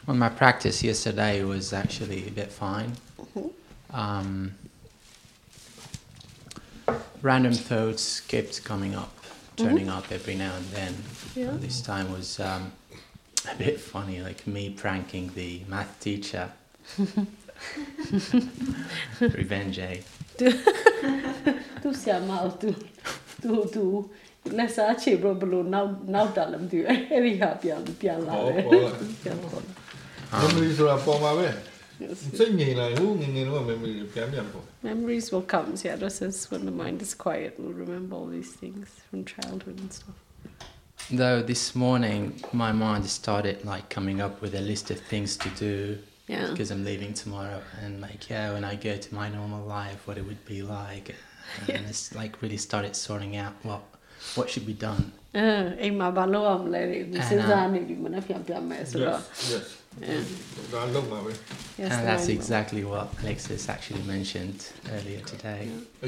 Well, my practice yesterday was actually a bit fine. Random thoughts kept coming up, turning up every now and then. Yeah. This time was a bit funny, like me pranking the math teacher. Revenge, eh? Tu siamo tu let's actually bro now dalam tu very happy pian la Memories are for memories will come. Yeah, this is when the mind is quiet. We'll remember all these things from childhood and stuff. Though this morning my mind started like coming up with a list of things to do. Yeah. Because I'm leaving tomorrow, and like when I go to my normal life, what it would be like, and it's like really started sorting out what should be done. And that's exactly what Alexis actually mentioned earlier today.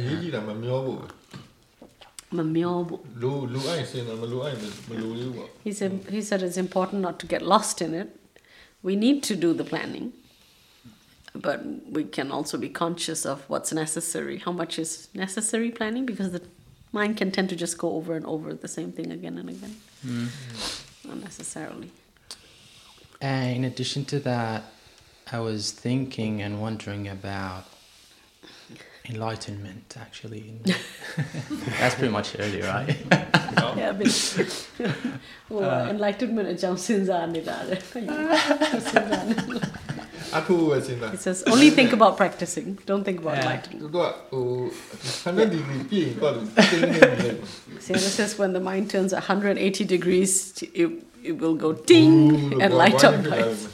He said it's important not to get lost in it. We need to do the planning, but we can also be conscious of what's necessary, how much is necessary planning, because the mind can tend to just go over and over the same thing again and again, unnecessarily. In addition to that, I was thinking and wondering about enlightenment, actually. That's pretty much earlier, right? Yeah, but enlightenment is just It says only think about practicing, don't think about enlightenment. See, this is when the mind turns 180 degrees, it will go ding and light up lights.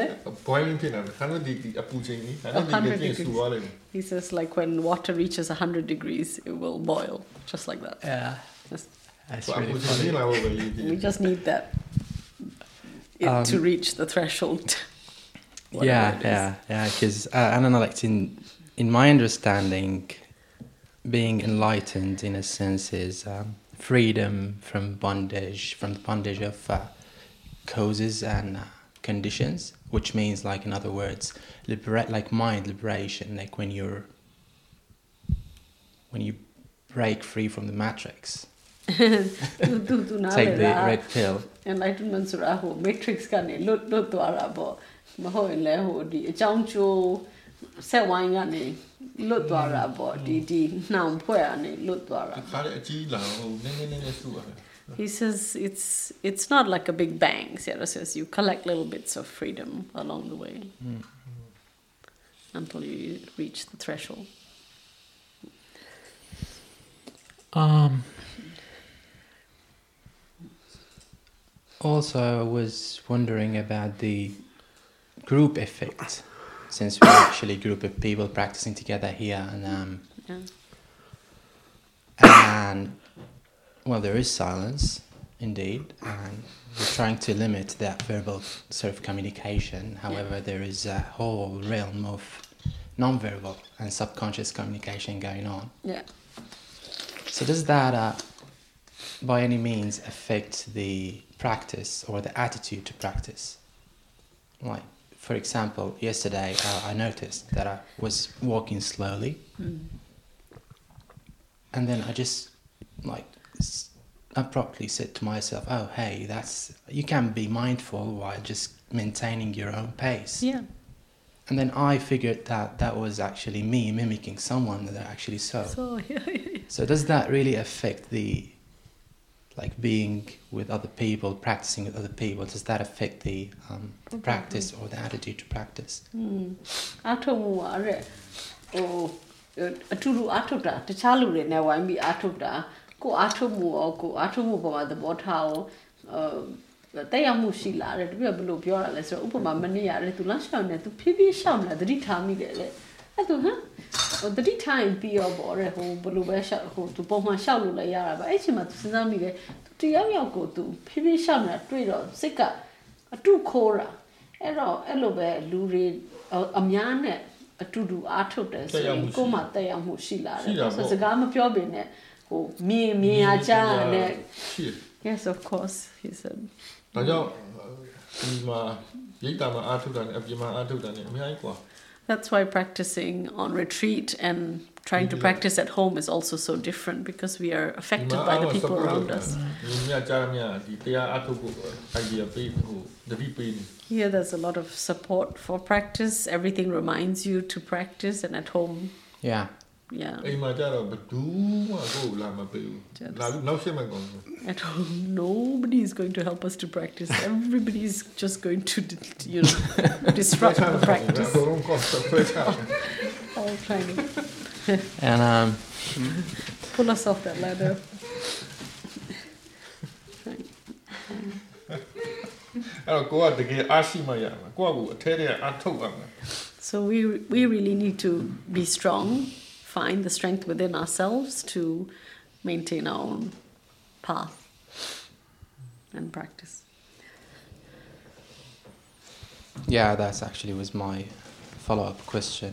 He says like when water reaches 100 degrees, it will boil, just like that. Yeah. That's really funny. We just need that to reach the threshold. Yeah, because I don't know, like in my understanding, being enlightened in a sense is freedom from the bondage of causes and conditions, which means, like, in other words, mind liberation, like when you break free from the matrix. Take the red pill. Enlightenment sura ho matrix ka ne lut twara bo maho in le ho di achang chu set wine ka ne lut twara bo di naung phwe a ne lut twara. He says it's not like a big bang. Sierra says you collect little bits of freedom along the way until you reach the threshold. Also, I was wondering about the group effect, since we're actually a group of people practicing together here, and well, there is silence, indeed, and we're trying to limit that verbal sort of communication. However, there is a whole realm of non-verbal and subconscious communication going on. Yeah. So does that, by any means, affect the practice or the attitude to practice? Like, for example, yesterday I noticed that I was walking slowly, and then I just abruptly said to myself, "Oh, hey, you can be mindful while just maintaining your own pace." Yeah. And then I figured that was actually me mimicking someone that I actually saw. So does that really affect the, like, being with other people, practicing with other people? Does that affect the practice or the attitude to practice? The time be or blue shot ho to Boma Shalu la Yara, but Echima to Sinami to Yayako to Pibi Shamna, Twitter, Sika, a two Cora, Elobe, Luri, Amiane, a to do Artotes, Goma Tayamu Shila, so the Gama Piobine, who me, Aja, yes, of course, he said. That's why practicing on retreat and trying to practice at home is also so different because we are affected by the people around us. Here there's a lot of support for practice. Everything reminds you to practice, and at home, Yeah. yeah. At home, nobody is going to help us to practice. Everybody is just going to, disrupt the practice. All trying to And pull us off that ladder. So we really need to be strong, find the strength within ourselves to maintain our own path and practice. yeah, that's actually was my follow-up question,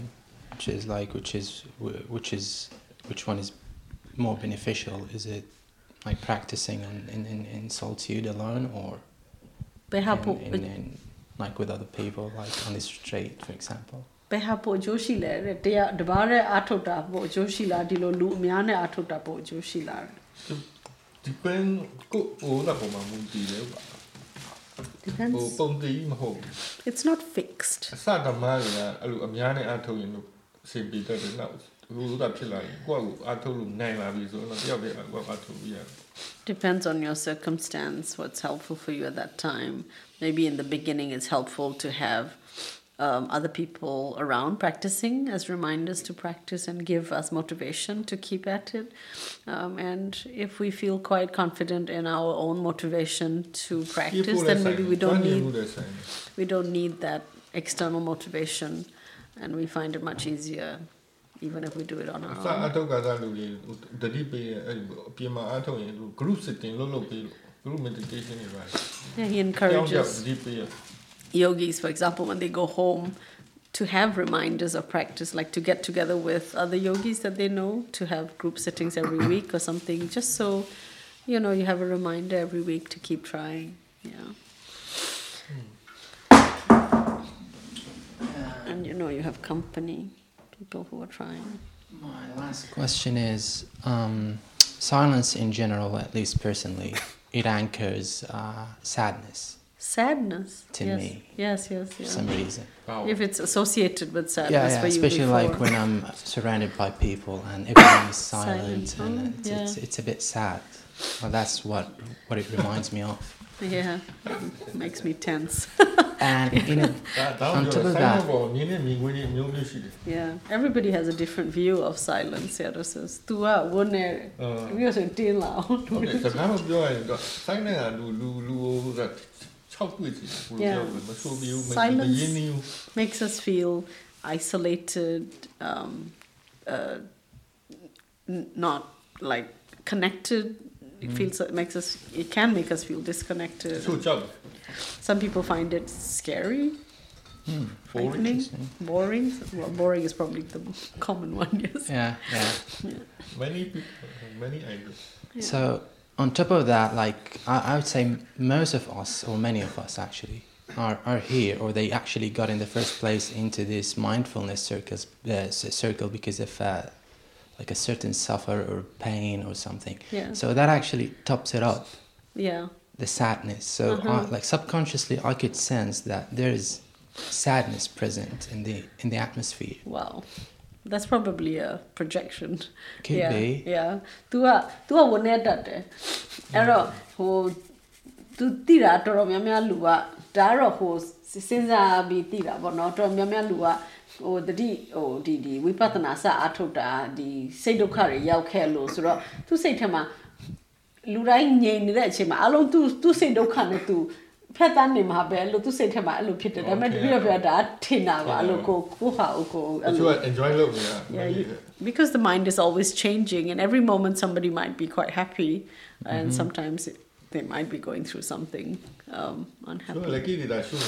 which one is more beneficial? Is it like practicing in solitude alone, or in like with other people, like on this retreat, for example? ဘယ်ဟာပိုအကျိုးရှိလဲတဲ့တရားတပါးနဲ့အားထုတ်တာပိုအကျိုးရှိလားဒီလိုလူအများနဲ့အားထုတ်တာပိုအကျိုးရှိလား Depends. It's not fixed. Depends on your circumstance, what's helpful for you at that time. Maybe in the beginning it's helpful to have other people around practicing as reminders to practice and give us motivation to keep at it. And if we feel quite confident in our own motivation to practice, then maybe we don't need that external motivation, and we find it much easier even if we do it on our own. Yeah, he encourages yogis, for example, when they go home, to have reminders of practice, like to get together with other yogis that they know, to have group sittings every week or something, just so you have a reminder every week to keep trying. Yeah. And you have company, people who are trying. My last question is, silence in general, at least personally, it anchors sadness. Sadness to yes. me. Yes. For some reason. If it's associated with sadness for you especially before. like when I'm surrounded by people and everyone is silent and it's a bit sad. Well, that's what it reminds me of. Yeah, it makes me tense. And on top of that, yeah, everybody has a different view of silence. Yeah, this is tu a one we also tin lao. Silence makes us feel isolated, not like connected. It can make us feel disconnected. Some people find it scary, frightening, boring. Well, boring is probably the common one. Yes. Yeah. Many people, many ideas. Yeah. So on top of that, like I would say most of us, or many of us actually, are here, or they actually got in the first place into this mindfulness circle because of like a certain suffer or pain or something. Yeah. So that actually tops it up. Yeah. The sadness. So like subconsciously I could sense that there is sadness present in the atmosphere. Wow. That's probably a projection. Could be. Yeah. Tu one that error who tu tira toro myamya lu ka da ro ho sin sa bi tira bo no toro myamya lu kaဟိုတတိဟိုဒီဝိပဿနာစအားထုတ်တာဒီစိတ်ဒုက္ခတွေရောက်ခဲ့လို့ဆိုတော့သူစိတ်ထဲမှာလူတိုင်းငြိမ်နေတဲ့အချိန်မှာအလုံးသူစိတ်ဒုက္ခနဲ့သူဖက်တန်းနေမှာပဲလို့သူစိတ်ထဲမှာအဲ့လိုဖြစ်တယ်ဒါပေမဲ့တတိယပြတာထင်တာပါအဲ့လိုကိုဟာကိုအဲ့လို enjoy လုပ်နေတာ because the mind is always changing and every moment somebody might be quite happy and sometimes they might be going through something unhappy.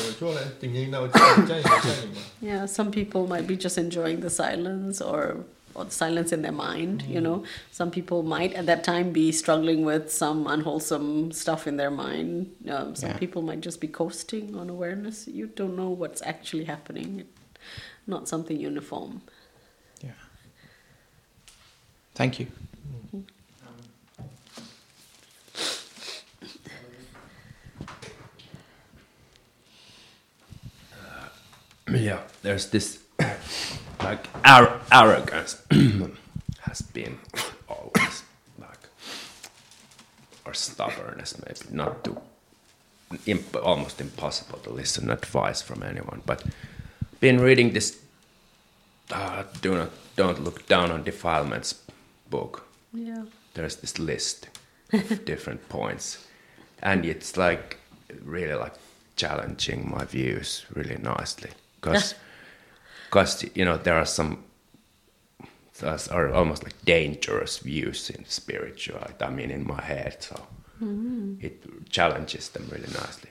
Yeah, some people might be just enjoying the silence or or the silence in their mind. You know, some people might at that time be struggling with some unwholesome stuff in their mind. Some people might just be coasting on awareness. You don't know what's actually happening. It's not something uniform. Yeah. Thank you. Yeah, there's this like arrogance has been always like, or stubbornness maybe, not to almost impossible to listen advice from anyone. But been reading this Don't Look Down on Defilements book. Yeah. There's this list of different points, and it's like really like challenging my views really nicely, because you know there are some are almost like dangerous views in spirituality. I mean, in my head, so it challenges them really nicely.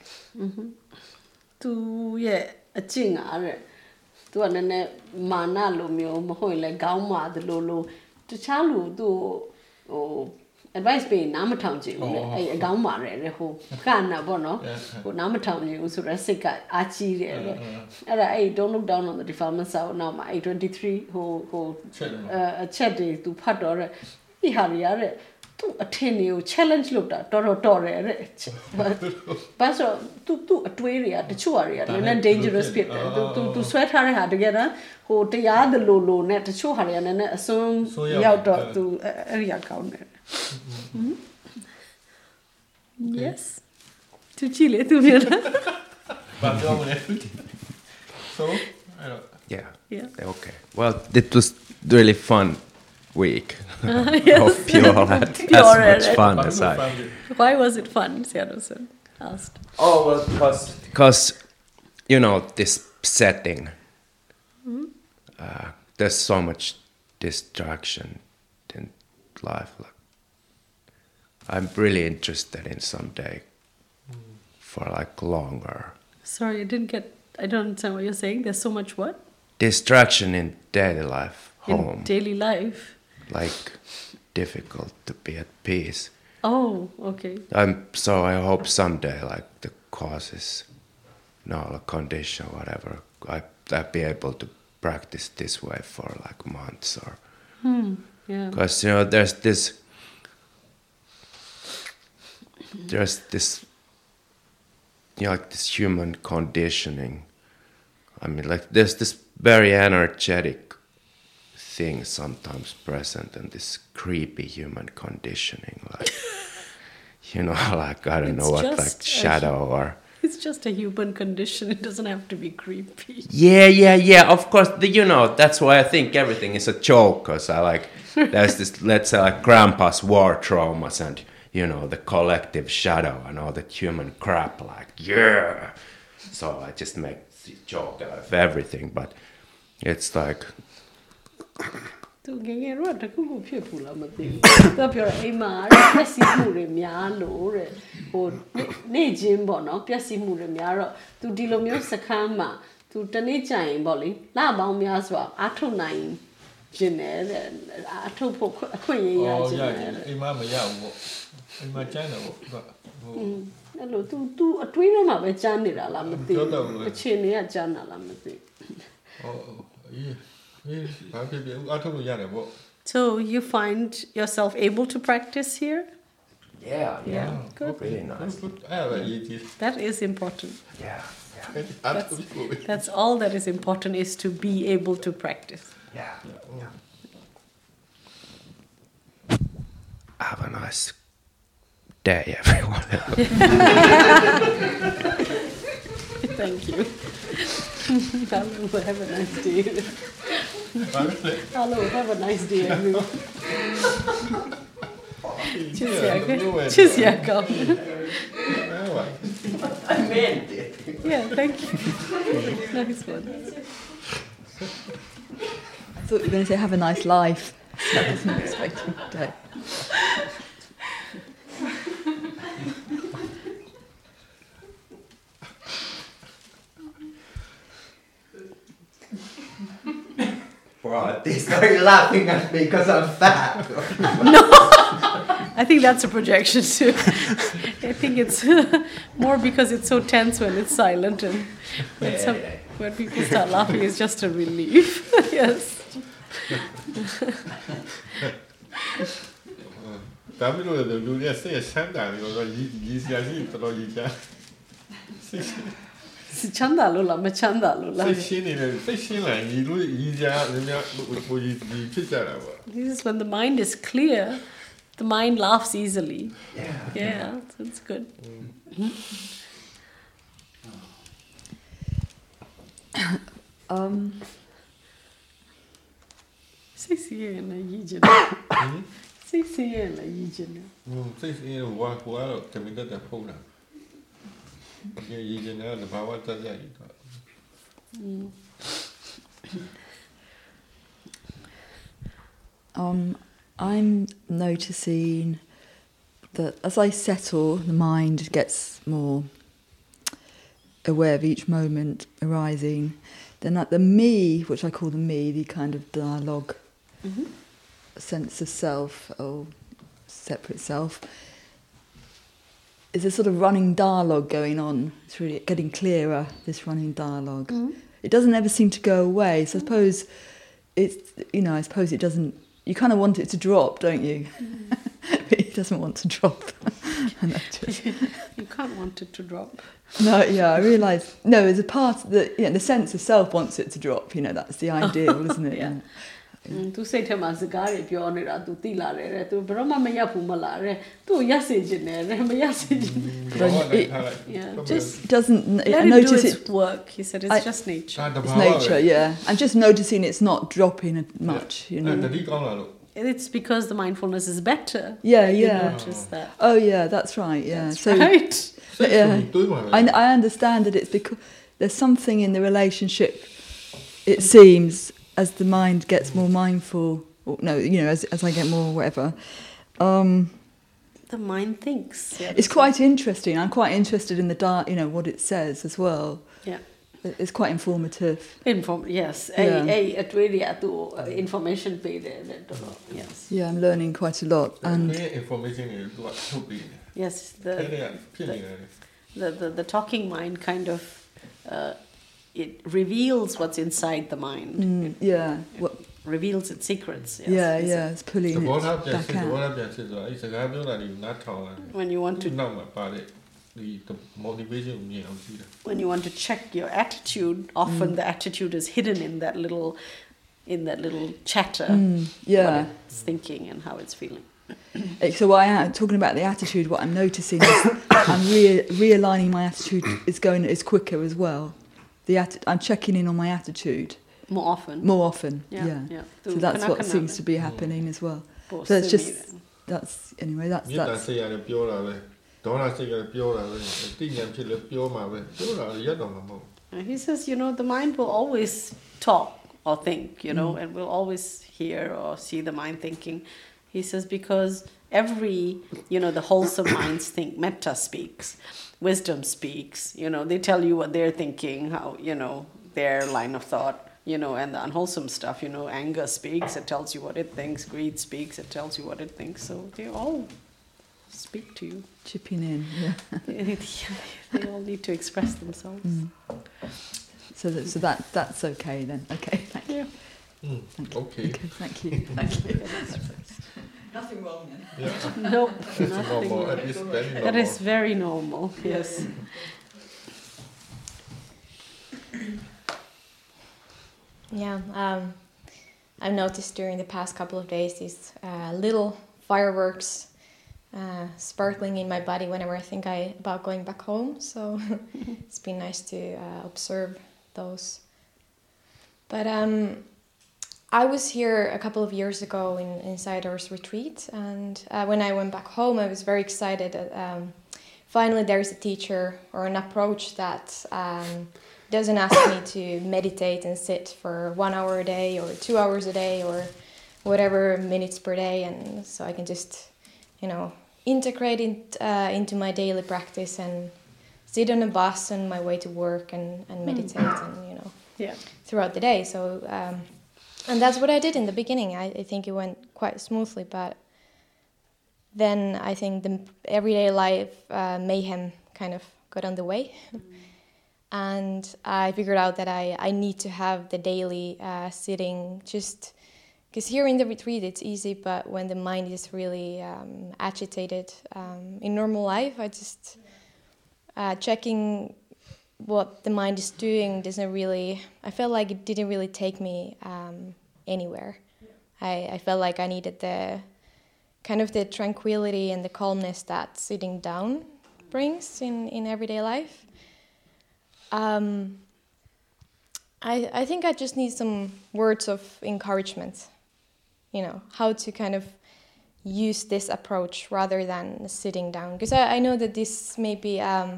Tu ye a ching are. Tu anane mana lo myo mohoi le gaung ma de lo. Tu chalu tu advice be nama town ji le gaung ma re ho kana bo no ho nama town ji so ra sit ka a chi re era don't look down on the defilements out now my 23 ho a chat de tu phat do re pi ha ya re tu a thin ni ko challenge luk ta to re ba so tu a twei re ya tchu a re ya ne dangerous pit tu sweat ha re ha together ho tya de lo ne tchu ha re ya ne asung yaw to tu area count ne yes tu chile tu mira So, I don't. Yeah. Okay. Well, it was really fun week. Yes. Hope you all had as much fun as I. Why was it fun? Siadosen asked. Oh well, because you know this setting. There's so much distraction in life. Like, I'm really interested in someday for like longer. Sorry, I don't understand what you're saying. There's so much what? Distraction in daily life, home. In daily life. Like difficult to be at peace. Oh, okay. So I hope someday, like the causes, a condition, whatever, I'll be able to practice this way for like months or. Yeah. Because there's this, like this human conditioning. I mean, like there's this very energetic thing sometimes present in this creepy human conditioning, like like I don't know what, like shadow or. It's just a human condition. It doesn't have to be creepy. Yeah. Of course, that's why I think everything is a joke. Cause there's this, let's say, like grandpa's war traumas and the collective shadow and all that human crap. Like so I just make a joke out of everything, but it's like. Tu ngenge ro ta ku ku phit phu la ma thi. Tu pyo ra ai ma pyat si mu de mya lo de. Ho ne jin bo no pyat si mu de mya ro tu di lo myo sakhan ma tu tane chayin bo le la baung mya swa a thuk nayin jin ne de a thuk pho akhwin yin ya jin ne. အိမ်မမရဘူးပေါ့အိမ်မကျန်းတယ်ပေါ့ဟိုအဲ့လို तू အတွင်းထဲမှာပဲကျန်းနေတာလားမသိဘူးအချိန်တွေကကျန်းတာလားမသိဘာဖြစ်ဖြစ်အထုတ်လို့ရတယ်ပေါ့ So you find yourself able to practice here? Yeah. Good. Really nice. That is important. Yeah. That's all that is important, is to be able to practice. Yeah. Have a nice day, everyone. Thank you. Hello, have a nice day. Hello, have a nice day, everyone. Cheers, Jakob. I meant it. Yeah, thank you. Nice one. I thought you were going to say have a nice life. I wasn't expecting that. For Right, they started laughing at me because I'm fat. I think that's a projection too. I think it's more because it's so tense when it's silent, and when people start laughing, it's just a relief. Yes. ဒါပြီးတော့လူတွေစိတ်ဆန်းတာလို့တော့ရီစရာရှိတော်တော်ကြီးကြာစိတ် Chanda lola, ma chanda lola. စိတ်ရှင်းနေတယ်စိတ်ရှင်းလာရီလို့ရီစရာများများကိုရီဖြစ်ကြတာပေါ့ This is when the mind is clear, the mind laughs easily. Yeah, so it's good. Say na yijin. Say na yijin. စိတ်ရှင်းဟိုကတော့ကမင်တက်ဖုန်းတာဒီရီစရာကဘာဝတက်ကြရည်တော့ I'm noticing that as I settle, the mind gets more aware of each moment arising. Then at the me, which I call the me, the kind of dialogue, sense of self or separate self, is a sort of running dialogue going on. It's really getting clearer, this running dialogue. It doesn't ever seem to go away. So I suppose it doesn't, you kind of want it to drop, don't you? But it doesn't want to drop. You can't want it to drop. No, yeah, I realise, no, there's a part that, the sense of self wants it to drop, that's the ideal, isn't it? Yeah. Tu say to my cigar, you're on it, tu tila, tu broma maya pumala, tu yasijin, just doesn't let it do its work. He said it's just nature. It's nature, yeah. I'm just noticing it's not dropping much, တတိကောင်းလာလို့ It's because the mindfulness is better. Yeah, You yeah. notice that. Oh, yeah, that's right, yeah. That's so right. စိတ်ဆိုတွေးမှာပဲ I understand that it's because there's something in the relationship, it seems, as the mind gets more mindful, or no, as I get more whatever, The mind thinks. Yeah, it's quite interesting. I'm quite interested in what it says as well. Yeah. It's quite informative. Yes. Yeah. It really information paid. Yes. Yeah, I'm learning quite a lot. And ဒီ information တွေသူကထုတ်ပြီးတယ် Yes. အဲ့ဒါဖြစ်နေတယ် The talking mind kind of it reveals what's inside the mind. It reveals its secrets. Yes. It's pulling သဘော it ထားပြန် back စစ်သဘော out. ထားပြန်စစ်ဆိုတာအဲ့စကားပြောတာတွေနားထောင်ရတယ် When you want to နောက်မှာပါတဲ့ဒီ motivation ကိုမြင်အောင်ကြည့်တာ when you want to check your attitude, often the attitude is hidden in that little chatter. Yeah. What it's thinking and how it's feeling. So talking about the attitude, what I'm noticing is I'm realigning my attitude is quicker as well. I'm checking in on my attitude More often. Yeah. So that's what seems to be happening as well. So it's just that's မြေတ္တာစိတ်ရတယ်ပြောတာပဲဒေါသစိတ်ရတယ်ပြောတာပဲတိညာဖြစ်လဲပြောမှာပဲပြောတာရက်တော့မှာမဟုတ် He says, the mind will always talk or think, and will always hear or see the mind thinking. He says because every, the wholesome minds think. Metta speaks, wisdom speaks. They tell you what they're thinking, how their line of thought. And the unwholesome stuff, anger speaks, it tells you what it thinks. Greed speaks, it tells you what it thinks. So they all speak to you. Chipping in, yeah. They all need to express themselves. So that's okay then. Okay, thank you. Okay. Thank you. Nothing wrong then. Yeah. Nope, It's nothing. normal. At least very normal. That is very normal. Yes. Yeah, I've noticed during the past couple of days these little fireworks sparkling in my body whenever I think about going back home. So it's been nice to observe those. But I was here a couple of years ago in Sayador's retreat, and when I went back home, I was very excited that finally there is a teacher or an approach that doesn't ask me to meditate and sit for 1 hour a day or 2 hours a day or whatever minutes per day, and so I can just, integrate it into my daily practice and sit on a bus on my way to work and meditate and throughout the day. So And that's what I did in the beginning. I think it went quite smoothly, but then I think the everyday life mayhem kind of got on the way. And I figured out that I need to have the daily sitting, just because here in the retreat it's easy, but when the mind is really agitated in normal life, I just checking what the mind is doing doesn't really, I felt like it didn't really take me anywhere. I felt like I needed the kind of the tranquility and the calmness that sitting down brings in everyday life. I think I just need some words of encouragement, how to kind of use this approach rather than sitting down. Because I know that this maybe,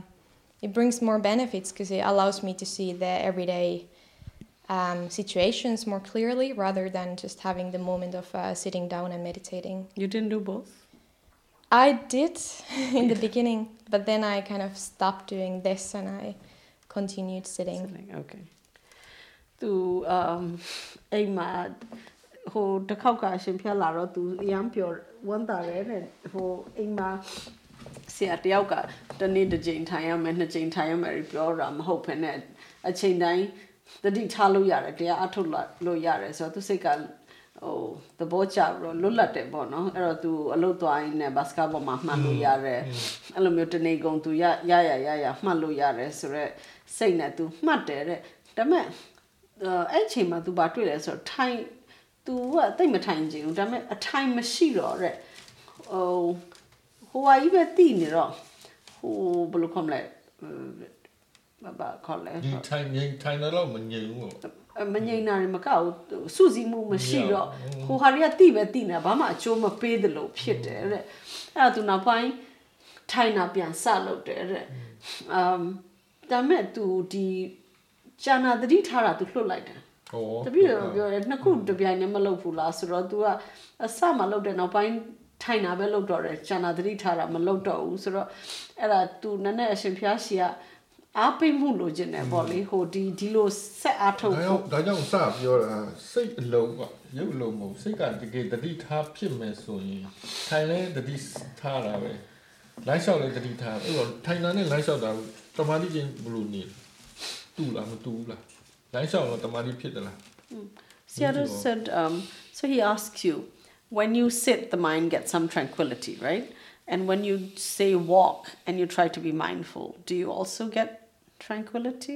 it brings more benefits because it allows me to see the everyday situations more clearly rather than just having the moment of sitting down and meditating. You didn't do both? I did in the beginning, but then I kind of stopped doing this and I continued sitting. Okay. သူအိမ်မှာဟိုတစ်ခေါက်ကရှင်ဖျက်လာတော့သူအရန်ပျော်ဝမ်းသာတယ်တဲ့ဟိုအိမ်မှာဆရာတယောက်ကတနေ့တစ်ချိန်ထိုင်ရမယ်နှစ်ချိန်ထိုင်ရမယ်ပြောတာမဟုတ်ဘဲနဲ့အချိန်တိုင်းတတိထားလို့ရတယ်တရားအထုတ်လို့ရတယ်ဆိုတော့သူစိတ်ကဟိုသဘောကျတော့လွတ်လပ်တယ်ပေါ့နော်အဲ့တော့သူအလုပ်သွားရင်းနဲ့ဘတ်စကတ်ဘောမှာမှတ်လို့ရတယ်အဲ့လိုမျိုးတနေ့ကုန်သူရမှတ်လို့ရတယ်ဆိုတော့စိတ်နဲ့သူမှတ်တယ်တဲ့ဒါပေမဲ့အဲ့ချိန်မှာသူဘာတွေ့လဲဆိုတော့ထိုင်သူကတိတ်မထိုင်ချင်ဘူးဒါပေမဲ့အထိုင်မရှိတော့တဲ့ဟိုဟာကြီးပဲတည်နေတော့ဟိုဘယ်လိုခေါ်မလဲဘာခေါ်လဲဒီထိုင်တော့မငြိမ်ဘူးပေါ့မငြိမ်တာတွေမကောက်စုစည်းမှုမရှိတော့ဟိုဟာတွေကတိပဲတိနေဘာမှအကျိုးမပေးသလိုဖြစ်တယ်တဲ့အဲ့ဒါသူနောက်ပိုင်းထိုင်တာပြန်စလုပ်တယ်တဲ့ဒါပေမဲ့သူဒီဂျာနာတတိထားတာသူလွတ်လိုက်တယ်တပည့်တော်ပြောတယ်နှစ်ခုတပြိုင်တည်းမလုပ်ဘူးလားဆိုတော့ तू ကအစမှလုပ်တယ်နောက်ပိုင်းထိုင်တာပဲလုပ်တော့တယ်ဂျာနာတတိထားတာမလုပ်တော့ဘူးဆိုတော့အဲ့ဒါ तू နည်းနည်းအရှင်ဖျားရှိကအားပေးမှုလိုချင်တယ်ပေါ့လေဟိုဒီလိုဆက်အားထုတ်ဖို့ဒါကြောင့်စပြောတာစိတ်အလုံးကရုပ်အလုံးမဟုတ်စိတ်ကတကယ်တတိထားဖြစ်မယ်ဆိုရင်ထိုင်လဲတတိထားတာပဲလိုင်းလျှောက်လဲတတိထားအဲ့တော့ထိုင်တာနဲ့လိုင်းလျှောက်တာတမာတိချင်းဘလို့နေတူလားမတူဘူးလားလိုင်းလျှောက်တော့တမာတိဖြစ်တယ်လား Seattle said so he asks you when you sit the mind gets some tranquility right and when you say walk and you try to be mindful do you also get tranquility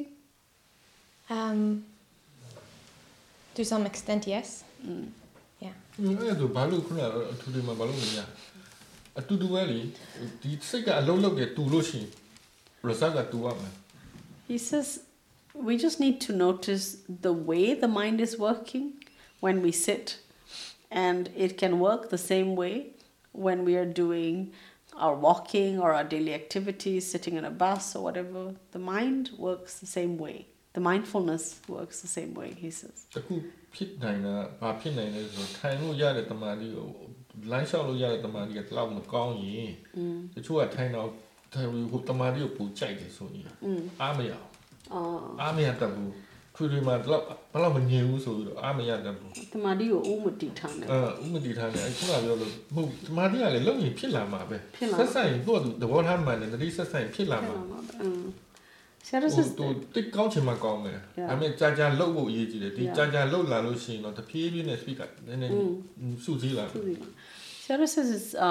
to some extent yes yeah အဲ့ဒါဘာလို့ခုနကအထူးတွေမှာဘာလို့မရအတူတူပဲလေဒီစိတ်ကအလုံးလုံးတယ်တူလို့ရှိရင် result ကတူရမယ် He says we just need to notice the way the mind is working when we sit and it can work the same way when we are doing our walking or our daily activities sitting in a bus or whatever the mind works the same way the mindfulness works the same way he says တခုဖြစ်နိုင်တာဘာဖြစ်နိုင်လဲဆိုထိုင်လို့ရတဲ့တမာတိကိုလိုင်းလျှောက်လို့ရတဲ့တမာတိကတလောက်မကောင်းရင်တချို့ကထိုင်တော့ဟိုတမာတိကိုပူကြိုက်တယ်ဆိုရင်အားမရအားမရတတ်ဘူးထွေထွေမှာတော့ဘယ်တော့မငြိမ်ဘူးဆိုပြီးတော့အားမရတတ်ဘူးတမာတိကိုဥမတိထားတယ်ဥမတိထားတယ်အခုကပြောလို့မဟုတ်တမာတိကလည်းလုံရင်ဖြစ်လာမှာပဲဆက်ဆိုင်သူ့သဘောထားမှန်တယ်တတိဆက်ဆိုင်ဖြစ်လာမှာဆရာတို့သူတိတ်ကောင်းချင်မှကောင်းတယ်ဒါပေမဲ့ကြာလှုပ်ဖို့အရေးကြီးတယ်ဒီကြာလှုပ်လာလို့ရှိရင်တော့တဖြည်းဖြည်းနဲ့ speak ကနည်းနည်းစုစည်းလာ Sarah says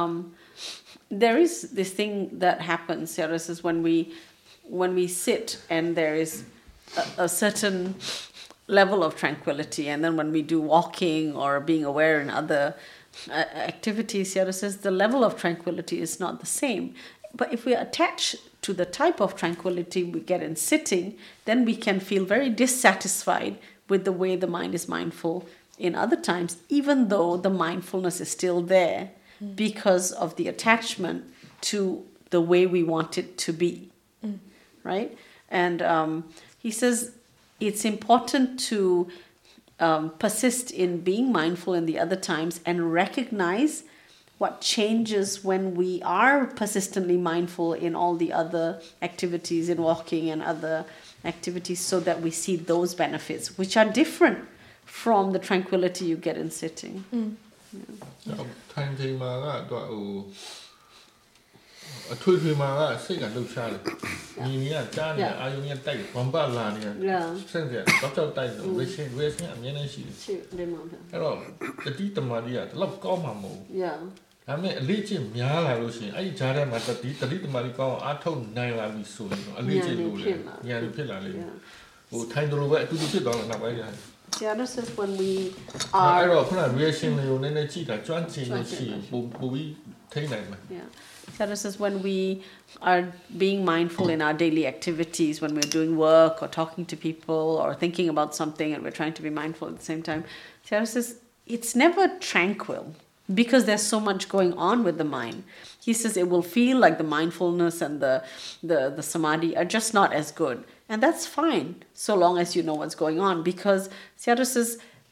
there is this thing that happens Sarah says when we sit and there is a certain level of tranquility and then when we do walking or being aware in other activities Sarah says the level of tranquility is not the same but if we attach to the type of tranquility we get in sitting then we can feel very dissatisfied with the way the mind is mindful in other times even though the mindfulness is still there because of the attachment to the way we want it to be right and he says it's important to persist in being mindful in the other times and recognize what changes when we are persistently mindful in all the other activities in walking and other activities so that we see those benefits which are different from the tranquility you get in sitting. ထိုင်ချိန်မှာကတော့အထွေထွေမှာစိတ်ကလှုပ်ရှားတယ်ညီနီကကြားနေအာယုံနဲ့တိုက်ဝမ်ပတ်လာနေစင့်စရာတော့တိုက်လို့ reaction အမြဲတမ်းရှိတယ်ရှိတယ်မှာဗျာအဲ့တော့တတိတမာတိကတလောက်ကောင်းမှာမဟုတ်ဘူး yeah ဒါပေမဲ့အလေးချင်းများလာလို့ရှိရင်အဲ့ဒီဂျားထဲမှာတတိတမာတိကောင်းအောင်အားထုတ်နိုင်လာပြီဆိုရင်တော့အလေးချင်းလို့လေဉာဏ်ဖြစ်လာလိမ့်မယ်ဟိုထိုင်တယ်လို့ပဲအတူတူဖြစ်သွားတယ်နောက်ပိုင်းကျရင် yeah this is when we အဲ့ are တော့ခုန reaction တွေကိုနည်းနည်းကြည့်တာကျွမ်းကျင်လို့ရှိရင်ပိုပြီးထိနိုင်မယ် yeah so this is when we are being mindful in our daily activities when we're doing work or talking to people or thinking about something and we're trying to be mindful at the same time so this is it's never tranquil because there's so much going on with the mind. He says it will feel like the mindfulness and the samadhi are just not as good. And that's fine, so long as you know what's going on. Because Sayadaw says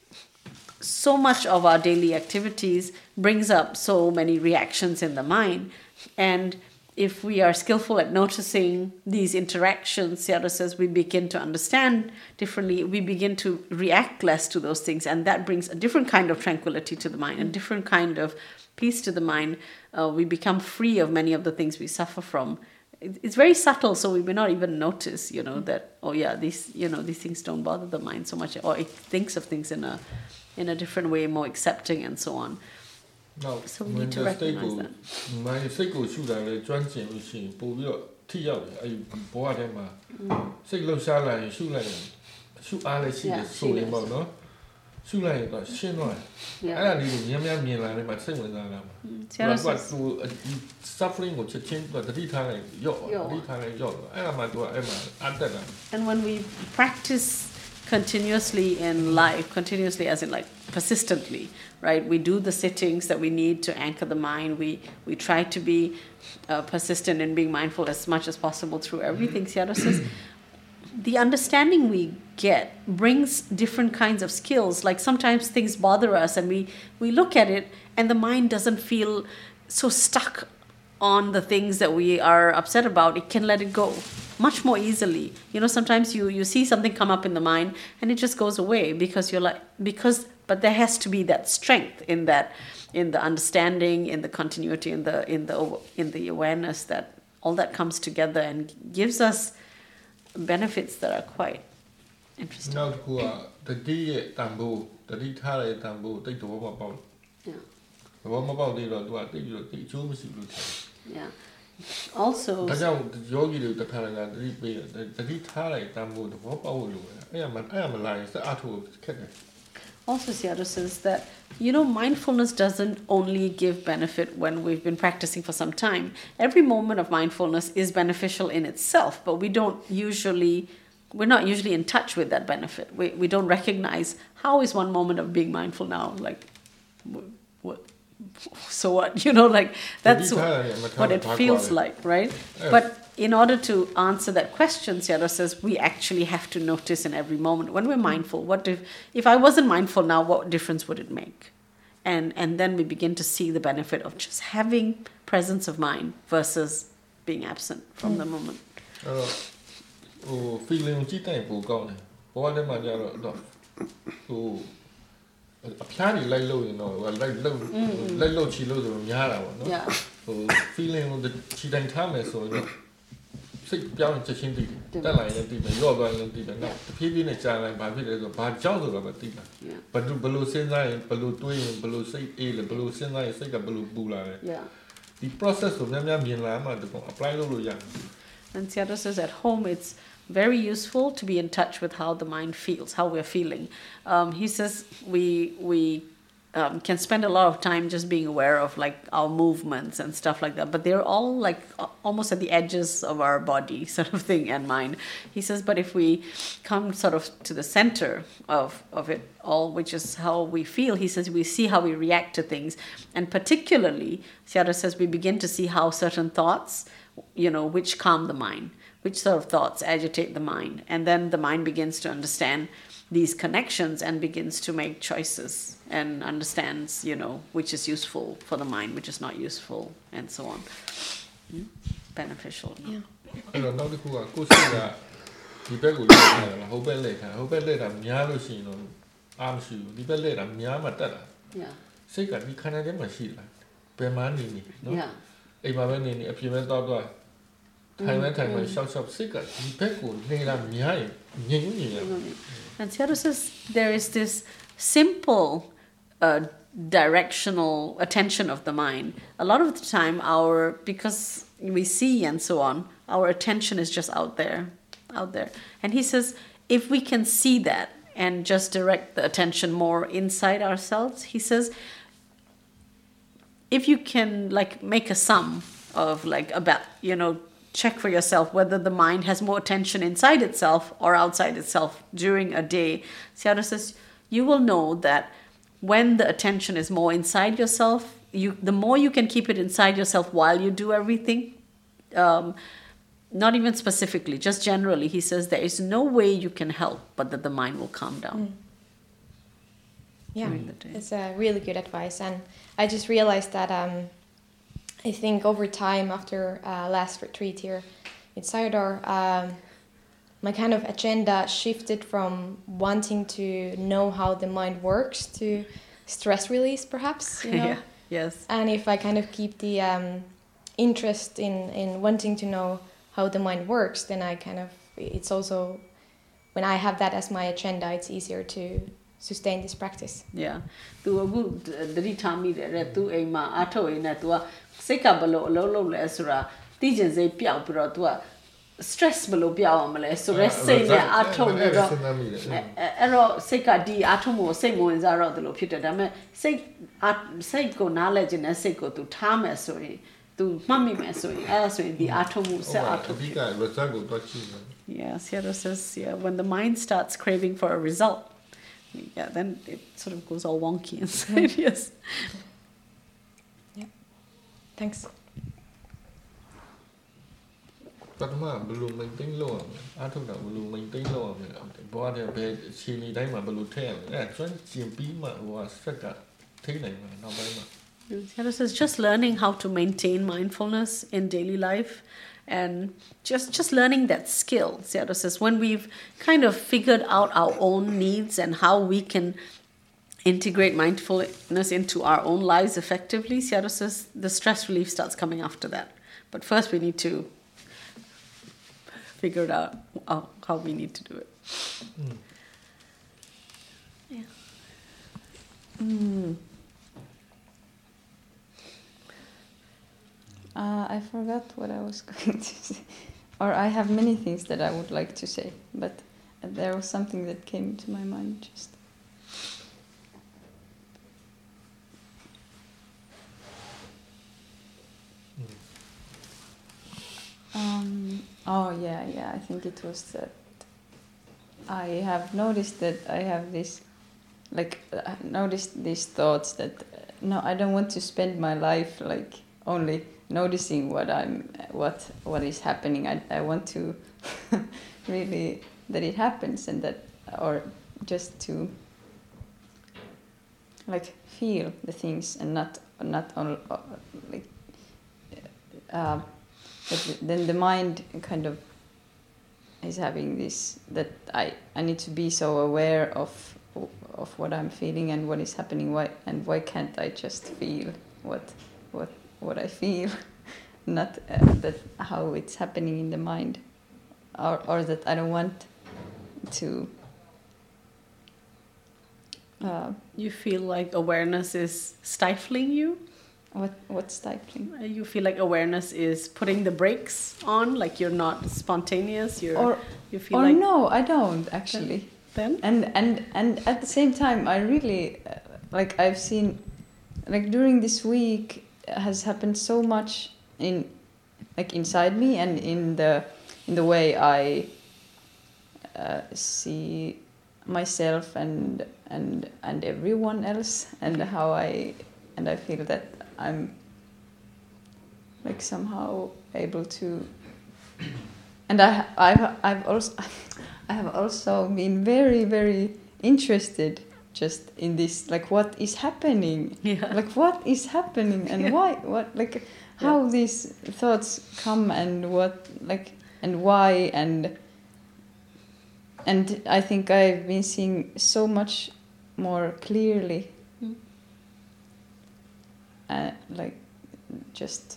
so much of our daily activities brings up so many reactions in the mind. And if we are skillful at noticing these interactions, Sayadaw says we begin to understand differently, we begin to react less to those things, and that brings a different kind of tranquility to the mind, a different kind of peace to the mind. We become free of many of the things we suffer from. It's very subtle, so we may not even notice, that, oh yeah, these things don't bother the mind so much, or it thinks of things in a different way, more accepting and so on. No, so we need to recognize that. My စိတ်ကိုရှုတာလေကျွမ်းကျင်လို့ရှိရင်ပို့ပြီးတော့ထိရောက်တယ်အဲ့ဘဝထဲမှာစိတ်လှုပ်ရှားလာရင်ရှုလိုက်ရင်ရှုအားလည်းရှိတယ်ဆိုရင်ပေါ့နော်ရှုလိုက်ရင်တော့ရှင်းသွားတယ်အဲ့ဒါလေးကိုများများမြင်လာတယ်မှာစိတ်ဝင်စားတာမှာဘာသူ suffering ကိုချက်ချင်းတတိထားလိုက်ရော့တတိထားလိုက်ရော့အဲ့ဒါမှသူကအဲ့မှာအတက်တာ And when we practice continuously in life, continuously as in like persistently, right? We do the sittings that we need to anchor the mind. We try to be persistent in being mindful as much as possible through everything. Sayadaw says, the understanding we get brings different kinds of skills. Like sometimes things bother us and we look at it and the mind doesn't feel so stuck on the things that we are upset about. It can let it go much more easily. Sometimes you see something come up in the mind and it just goes away but there has to be that strength in the understanding, in the continuity, in the awareness that all that comes together and gives us benefits that are quite interesting. နောက်တစ်ခုကတတိရဲ့တန်ဖိုးတတိထားတဲ့တန်ဖိုးတိတ်တော်မပေါက် Yeah. သဘောမပေါက်သေးတော့သူကတိတ်ပြီးတော့တိတ်အကျိုးမရှိဘူးထင် Yeah. Also ဒါကြောင့်ယောဂီတွေတခါတခါတတိပေးတယ်တတိထားတဲ့တန်ဖိုးသဘောပေါက်လို့အဲ့မလာရင်စအထုခက်တယ် Also, Sayadaw says that, mindfulness doesn't only give benefit when we've been practicing for some time. Every moment of mindfulness is beneficial in itself, but we're not usually in touch with that benefit. We don't recognize how is one moment of being mindful now, like, what? So what? That's what it feels like, right? But in order to answer that question, Sayadaw says we actually have to notice in every moment when we're mindful. What if I wasn't mindful now? What difference would it make? And then we begin to see the benefit of just having presence of mind versus being absent from the moment. Feeling ကြည့်တဲ့ပိုကောင်းတယ်ဘဝထဲမှာကြတော့အဖျားတွေလိုက်လို့ရင်တော့လိုက်လို့ချီလို့ဆိုတော့များတာပေါ့နော် feeling ကိုချီတိုင်းထားမယ်ဆိုတော့စိတ်ပြောင်းချက်ချင်းတည်တယ်တက်လာရင်တည်မယ်ရော့သွားရင်တည်မယ်နောက်တဖြည်းဖြည်းနဲ့ကြာလိုက်ဘာဖြစ်လဲဆိုတော့ဘာကြောက်ဆိုတော့ပဲတည်မှာဘယ်လိုစဉ်းစားရင်ဘယ်လိုတွေးရင်ဘယ်လိုစိတ်အေးလဲဘယ်လိုစဉ်းစားရင်စိတ်ကဘယ်လိုပူလာလဲဒီ process ကိုများများမြင်လာမှတကယ် apply လုပ်လို့ရတယ် And Sayadaw says at home it's very useful to be in touch with how the mind feels, how we're feeling. He says we can spend a lot of time just being aware of like our movements and stuff like that, but they're all like almost at the edges of our body sort of thing and mind. He says, but if we come sort of to the center of it all, which is how we feel, he says we see how we react to things, and particularly Sayadaw says we begin to see how certain thoughts, which calm the mind, which sort of thoughts agitate the mind, and then the mind begins to understand these connections and begins to make choices and understands, which is useful for the mind, which is not useful, and so on. Beneficial. Yeah. အဲ့တော့နောက်တစ်ခုကကိုယ်စိတ်ကဒီဘက်ကိုရောက်လာတယ်ဟိုဘက်လက်ထားများလို့ရှိရင်တော့အားမရှိဘူးဒီဘက်လဲတာများမှတက်တာ Yeah. စိတ်ကဒီခန္ဓာထဲမှာရှိလားဘယ်မှနေနေနော် Yeah. အိမ်မှာပဲနေနေအပြင်ပဲတောက်တော့ထိုင်ပဲရှောက်စိတ်ကဒီဘက်ကိုနေတာများရင်ငြိမ်ငြိမ်ရ And Seattle says there is this simple directional attention of the mind. A lot of the time, because we see and so on, our attention is just out there. And he says, if we can see that and just direct the attention more inside ourselves, he says, if you can like make a sum of like about, check for yourself whether the mind has more attention inside itself or outside itself during a day. Seattle says, you will know that when the attention is more inside yourself, the more you can keep it inside yourself while you do everything. Not even specifically, just generally, he says there is no way you can help but that the mind will calm down. Yeah, during the day. it's a really good advice, and I just realized that I think over time after last retreat here in Sayadaw, my kind of agenda shifted from wanting to know how the mind works to stress release, perhaps. Yeah. Yes. And if I kind of keep the interest in wanting to know how the mind works, then it's also, when I have that as my agenda, it's easier to sustain this practice. Yeah. Tu agu dadi thami de tu ai ma atho ai na tu sick ka balo lo le sura ti jin sei pyaw pi ro tu stress balo pyaw ma le so re sei ne atho ne ro ero sick ka di atho mo sei mo win sa ro de lo phit de da me sei ko na le jin ne sei ko tu tha me so yin tu ma mi me so yin so yin di atho mo se atho a big result ko to chi Yeah, Seattle says, when the mind starts craving for a result, then it sort of goes all wonky inside. Yes. Yeah. Thanks. ပထမဘယ်လို maintain လုပ်ရမလဲအားထုတ်တာဘယ်လို maintain လုပ်ရမလဲဘောတဲ့ဘယ်အခြေအနေတိုင်းမှာဘယ်လိုထည့်ရမလဲကျွမ်းကျင်ပြီးမှဟိုက stress ကထိနိုင်မှာနောက်ပိုင်းမှာ Seattle says, just learning how to maintain mindfulness in daily life and just learning that skill. Seattle says, when we've kind of figured out our own needs and how we can integrate mindfulness into our own lives effectively, Seattle says the stress relief starts coming after that. But first we need to figure out how we need to do it. Yeah. I forgot what I was going to say. Or I have many things that I would like to say, but there was something that came to my mind just. I think it was that I have noticed that I have this, noticed these thoughts that, no, I don't want to spend my life only noticing what is happening. I want to really that it happens and that, or just to feel the things and not only but then the mind kind of is having this, that I need to be so aware of what I'm feeling and what is happening. Why can't I just feel what I feel, not that how it's happening in the mind, or that I don't want to. You feel like awareness is stifling you? What's stifling? You feel like awareness is putting the brakes on, like you're not spontaneous. You feel like no, I don't actually. Then and at the same time, I really I've seen during this week has happened so much inside me and in the way I see myself and everyone else, and how I feel that I'm somehow able to, and I have also been very, very interested just in this, what is happening, what is happening and why, how these thoughts come and what, and why, and I think I've been seeing so much more clearly, like just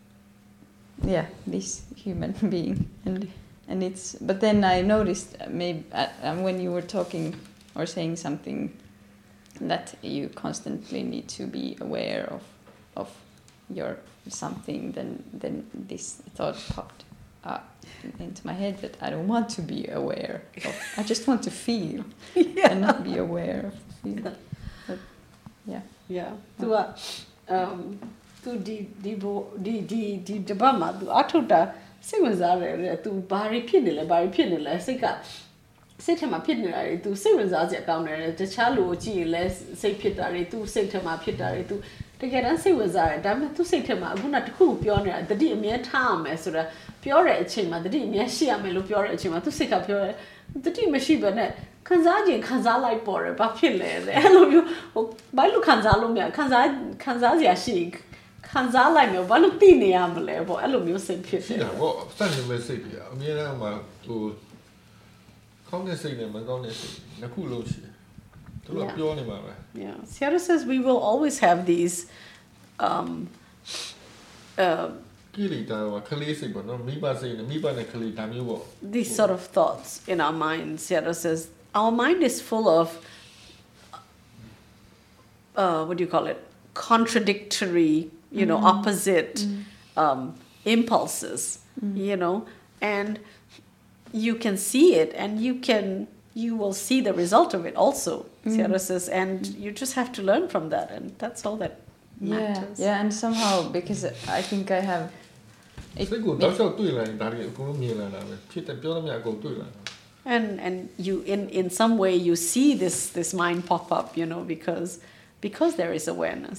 this human being, and it's. But then I noticed maybe when you were talking or saying something that you constantly need to be aware of your something, then this thought popped into my head that I don't want to be aware of. I just want to feel and not be aware of the feeling. But yeah. သူကသူဒီတပတ်မှာသူအထုတ်တာစိတ်ဝင်စားတယ်လေသူဘာတွေဖြစ်နေလဲစိတ်ကစိတ်ထဲမှာဖြစ်နေတာတွေသူစိတ်ဝင်စားစရာကောင်းတယ်တခြားလူကိုကြည့်ရင်လဲစိတ်ဖြစ်တာတွေသူစိတ်ထဲမှာဖြစ်တာတွေသူတကယ်တမ်းစိတ်ဝင်စားတယ်ဒါပေမဲ့သူစိတ်ထဲမှာအခုနတခုပြောနေတာတတိအမြဲထားအောင်မယ်ဆိုတာပြောတဲ့အချိန်မှာတတိအမြဲရှိရမယ်လို့ပြောတဲ့အချိန်မှာသူစိတ်ကပြောတယ်တတိမရှိဘဲနဲ့ခံစားလိုက်ပေါ်တယ်ဘာဖြစ်လဲအဲ့လိုမျိုးဟိုဘာလို့ခံစားလို့မရခံစားစရာရှိခံစားလိုက်မျိုးဘာလို့သိနေရမလဲပေါ့အဲ့လိုမျိုးစိတ်ဖြစ်တယ်ရှိတာပေါ့စက်နေမဲ့စိတ်ကြီးအမြဲတမ်းမှာဟိုကောင်းတဲ့စိတ်နဲ့မကောင်းတဲ့စိတ်နှစ်ခုလုံးရှိတယ်သူတို့ပြောနေမှာပဲ Yeah Sierra says we will always have these ကိလေသာကခလေးစိတ်ပေါ့နော်မိဘစိတ်နဲ့မိဘနဲ့ခလေးဒါမျိုးပေါ့ these sort of thoughts in our minds Sierra says our mind is full of what do you call it contradictory opposite impulses you know and you can see it and you will see the result of it also Sierra says and you just have to learn from that and that's all that matters and somehow because I think I have စိတ်ကိုတော့ရှောက်တွေ့လာရင်ဒါတွေအကုန်လုံးမြင်လာတာပဲဖြစ်တယ်ပြောသမျှအကုန်တွေ့လာတာ and you in some way you see this mind pop up because there is awareness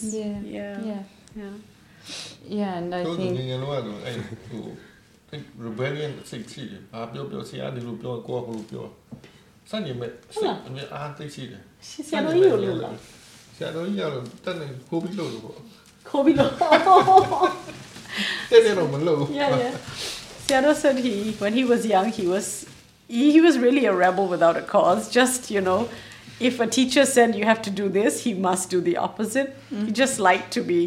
and I think ငယ်လုံးကတော့အဲ့ဟို rebellion စိတ်ရှိတယ်ဘာပြောဆရာဒီလိုပြောကိုကလိုပြောစနေမဲ့စိတ်အမြဲအားသိရှိတယ်ဆရာတော်ကြီးကိုလို့လားဆရာတော်ကြီးကတော့တက်နေခိုးပြီးလို့ပေါ့ခိုးပြီးလို့တက်နေတော့မလို့ Sierra said when he was young he was really a rebel without a cause just if a teacher said you have to do this he must do the opposite he just liked to be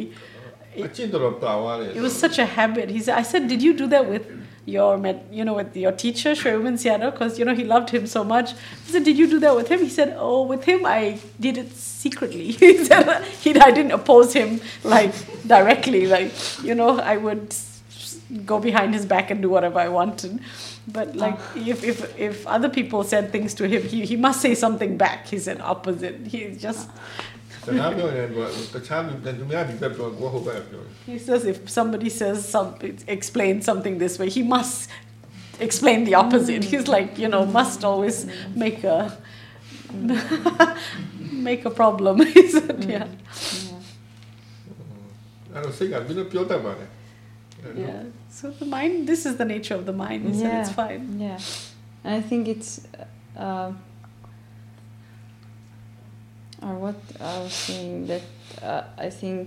it was such a habit I said did you do that with with your teacher Sherwin Sierra because he loved him so much I said did you do that with him he said oh with him I did it secretly he said I didn't oppose him like directly like I would go behind his back and do whatever I wanted but like if other people said things to him he must say something back he said opposite he just he says if somebody says explain something this way he must explain the opposite he's like must always make a problem he said yeah so the mind this is the nature of the mind he said it's fine and I think it's or what I was saying that I think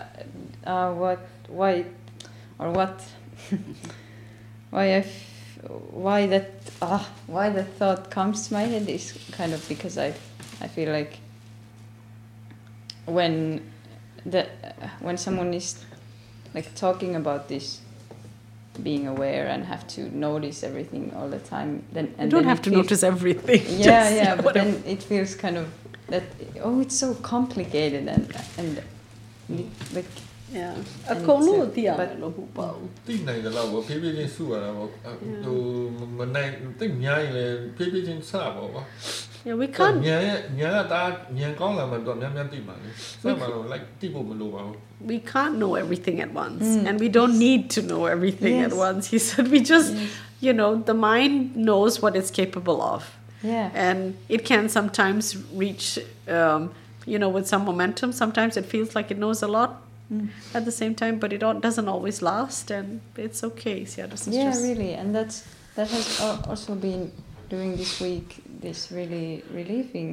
why that thought comes to my head is kind of because I feel like when someone is like talking about this being aware and have to notice everything all the time then you don't have to notice everything but then it feels kind of that it's so complicated and like အကုန်လုံးသိရတယ်လို့ဟုတ်ပါဘူးသိနိုင်တယ်လို့ဖြည်းဖြည်းချင်းစုရတာပေါ့ဟိုမနိုင်သိများရင်လည်းဖြည်းဖြည်းချင်းစပါပေါ့ Yeah we can't ညာတာညာကောင်းလာမှတော့များသိပါလေစမှာတော့ like သိဖို့မလိုပါဘူး we can't know everything at once and we don't need to know everything at once he said we just the mind knows what it's capable of and it can sometimes reach with some momentum sometimes it feels like it knows a lot at the same time but it doesn't always last and it's okay really and that has also been during this week this really relieving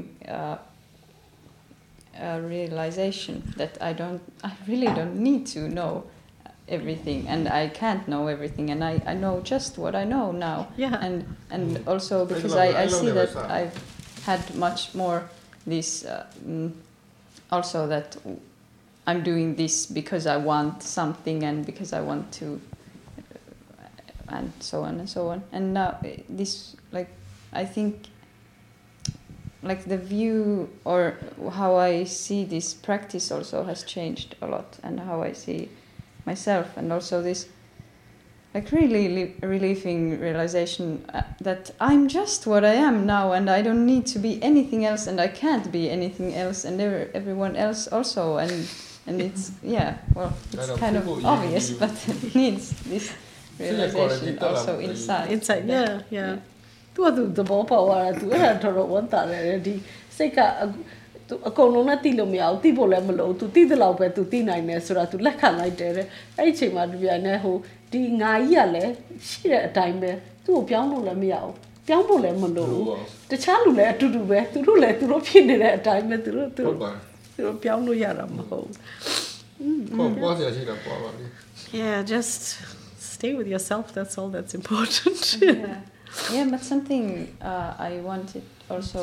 realization that I really don't need to know everything and I can't know everything and I know just what I know now and also because I see that I've had much more this also that I'm doing this because I want something and because I want to, and so on and so on. And now this, like, I think, like the view or how I see this practice also has changed a lot, and how I see myself, and also this like really relieving realization that I'm just what I am now, and I don't need to be anything else, and I can't be anything else, and everyone else also, and it's it's kind of obvious, but it needs this realization also inside. Yeah. သူကသူသဘောပေါက်သွားတာသူအဲ့ဒါတော်တော်ဝမ်းသာတယ်ဒီစိတ်ကသူအကုန်လုံးနဲ့တိလို့မရဘူးတိဖို့လည်းမလို့သူတိတဲ့လောက်ပဲသူတိနိုင်တယ်ဆိုတာသူလက်ခံလိုက်တယ်တဲ့အဲ့ဒီချိန်မှာဒီပြိုင်နဲ့ဟိုဒီငါကြီးကလည်းရှိတဲ့အတိုင်းပဲသူ့ကိုပြောင်းလို့လည်းမရဘူးပြောင်းဖို့လည်းမလို့တခြားလူလည်းအတူတူပဲသူတို့လည်းသူတို့ဖြစ်နေတဲ့အတိုင်းပဲသူတို့ပြောင်းလို့ရတာမဟုတ်ဘူးပွားစရာရှိတာပွားပါလေ Yeah, just stay with yourself, that's all that's important. Yeah, but something I wanted also.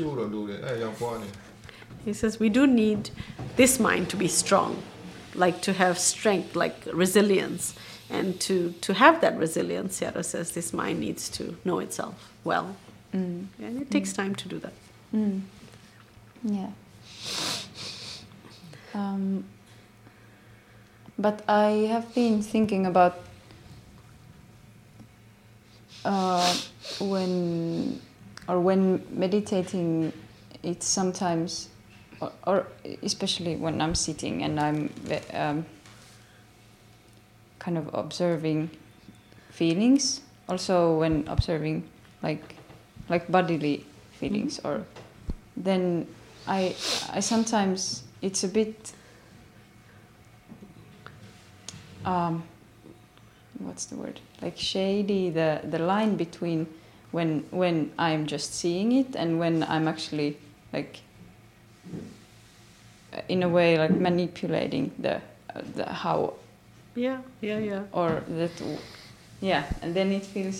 He says we do need this mind to be strong, like to have strength, like resilience, and to have that resilience. Sayadaw says this mind needs to know itself well, and it takes time to do that. Yeah. But I have been thinking about. When meditating, it's sometimes, or especially when I'm sitting and I'm kind of observing feelings. Also, when observing like bodily feelings, or then I sometimes it's a bit. What's the word? Like shady, the line between when I'm just seeing it and when I'm actually like in a way like manipulating the how. Yeah. Or that, and then it feels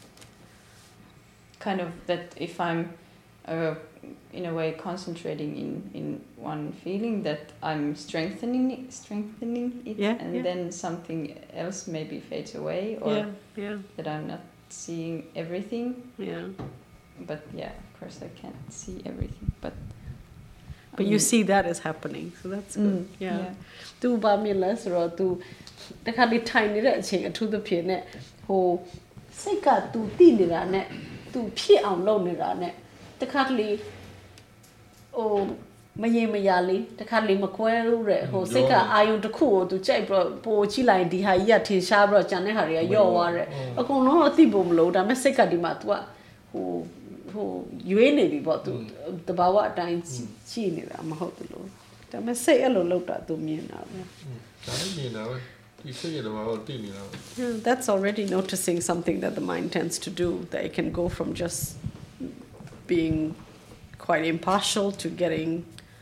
kind of that if I'm in a way concentrating in one feeling that I'm strengthening it, and then something else maybe fades away, or that I'm not seeing everything. But of course I can't see everything, but you see that is happening, so that's good. Tu ba mi la so ro tu တခါလေထိုင်နေတဲ့အချိန်အထူးသဖြင့်နဲ့ဟိုစိတ်က तू တိနေတာနဲ့ तू ဖြစ်အောင်လုပ်နေတာနဲ့တခါလေဟိုမရေမရလေးတခါလေမကွဲလို့တဲ့ဟိုစိတ်ကအာယုံတစ်ခုကို तू ကြိုက်ပြီးတော့ပိုချိလိုက်ဒီဟာကြီးကထင်ရှားပြီးတော့ကျန်တဲ့ဟာတွေကယော့သွားတယ်အကုန်လုံးတော့သိဖို့မလို့ဒါပေမဲ့စိတ်ကဒီမှာ तू ကဟိုရွေးနေပြီပေါ့ तू တဘာဝအတိုင်းကြည့်နေတာမဟုတ်ဘူးလို့ဒါပေမဲ့စိတ်အဲ့လိုလောက်တာ तू မြင်တာပဲဒါလည်းမြင်တာပဲဒီစိတ်ရဲ့တဘာဝသိနေတာပဲ That's already noticing something that the mind tends to do, that it can go from just being quite impartial to getting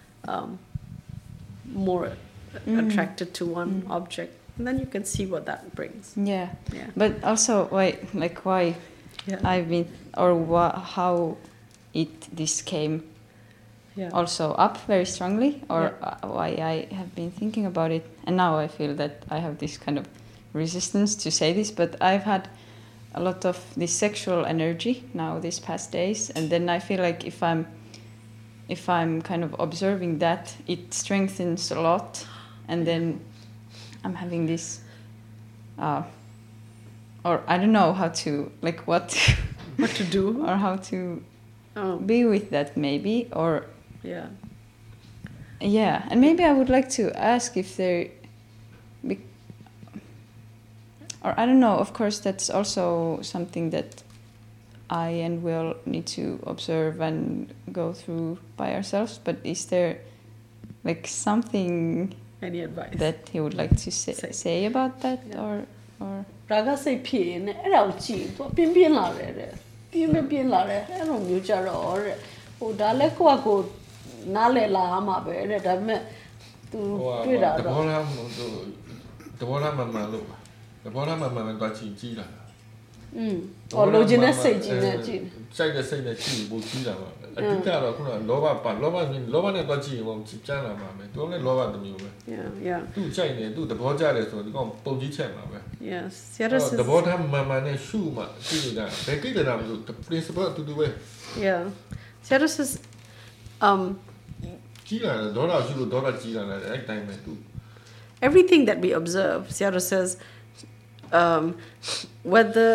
more attracted to one object, and then you can see what that brings. Yeah. But also why I've been, or how this came also up very strongly, or why I have been thinking about it, and now I feel that I have this kind of resistance to say this, but I've had a lot of this sexual energy now these past days, and then I feel like if I'm kind of observing that, it strengthens a lot, and then I'm having this or I don't know how to, like what to do or how to be with that maybe, or and maybe I would like to ask if there or I don't know, of course that's also something that I and Will need to observe and go through by ourselves, but is there like something any advice that he would like to say about that, or raga စိတ်ဖြစ်ရင်အဲ့ဒါကိုကြည့်သူပြင်းပြင်းလာတယ်တဲ့ပြင်းလာတယ်အဲ့လိုမျိုးကြတော့တဲ့ဟိုဒါလည်းကိုယ့်ကိုနားလည်လာမှာပဲတဲ့ဒါပေမဲ့သူတွေ့တာတော့တဘောလားမှန်လို့တဘောလားမှန်တော့ကြည့်လာဟောလိုချင်တဲ့စိတ်ကြီးနဲ့ကြည့်စိုက်တဲ့စိတ်နဲ့ကြည့်ပိုကြည့်လာပါပဲအဓိကတော့ခုနလောဘပါလောဘနဲ့တော့ကြည့်ရင်ပေါ့ကျန်းလာမှာပဲသူလည်းလောဘတစ်မျိုးပဲ yeah သူ့ကြိုက်နေသူ့သဘောကျတယ်ဆိုတော့ဒီကောင်ပုံကြီးချက်မှာပဲ yes Seattle says သဘောထားမှန်နဲ့ရှုမှကြည့်နေတာဘယ်ကိစ္စတာမလို့ principle အတူတူပဲ yeah Seattle says ကြီးလာတယ်ဒေါသရှုလို့ဒေါသကြီးလာတယ်အဲ့တိုင်းပဲသူ everything that we observe Seattle says whether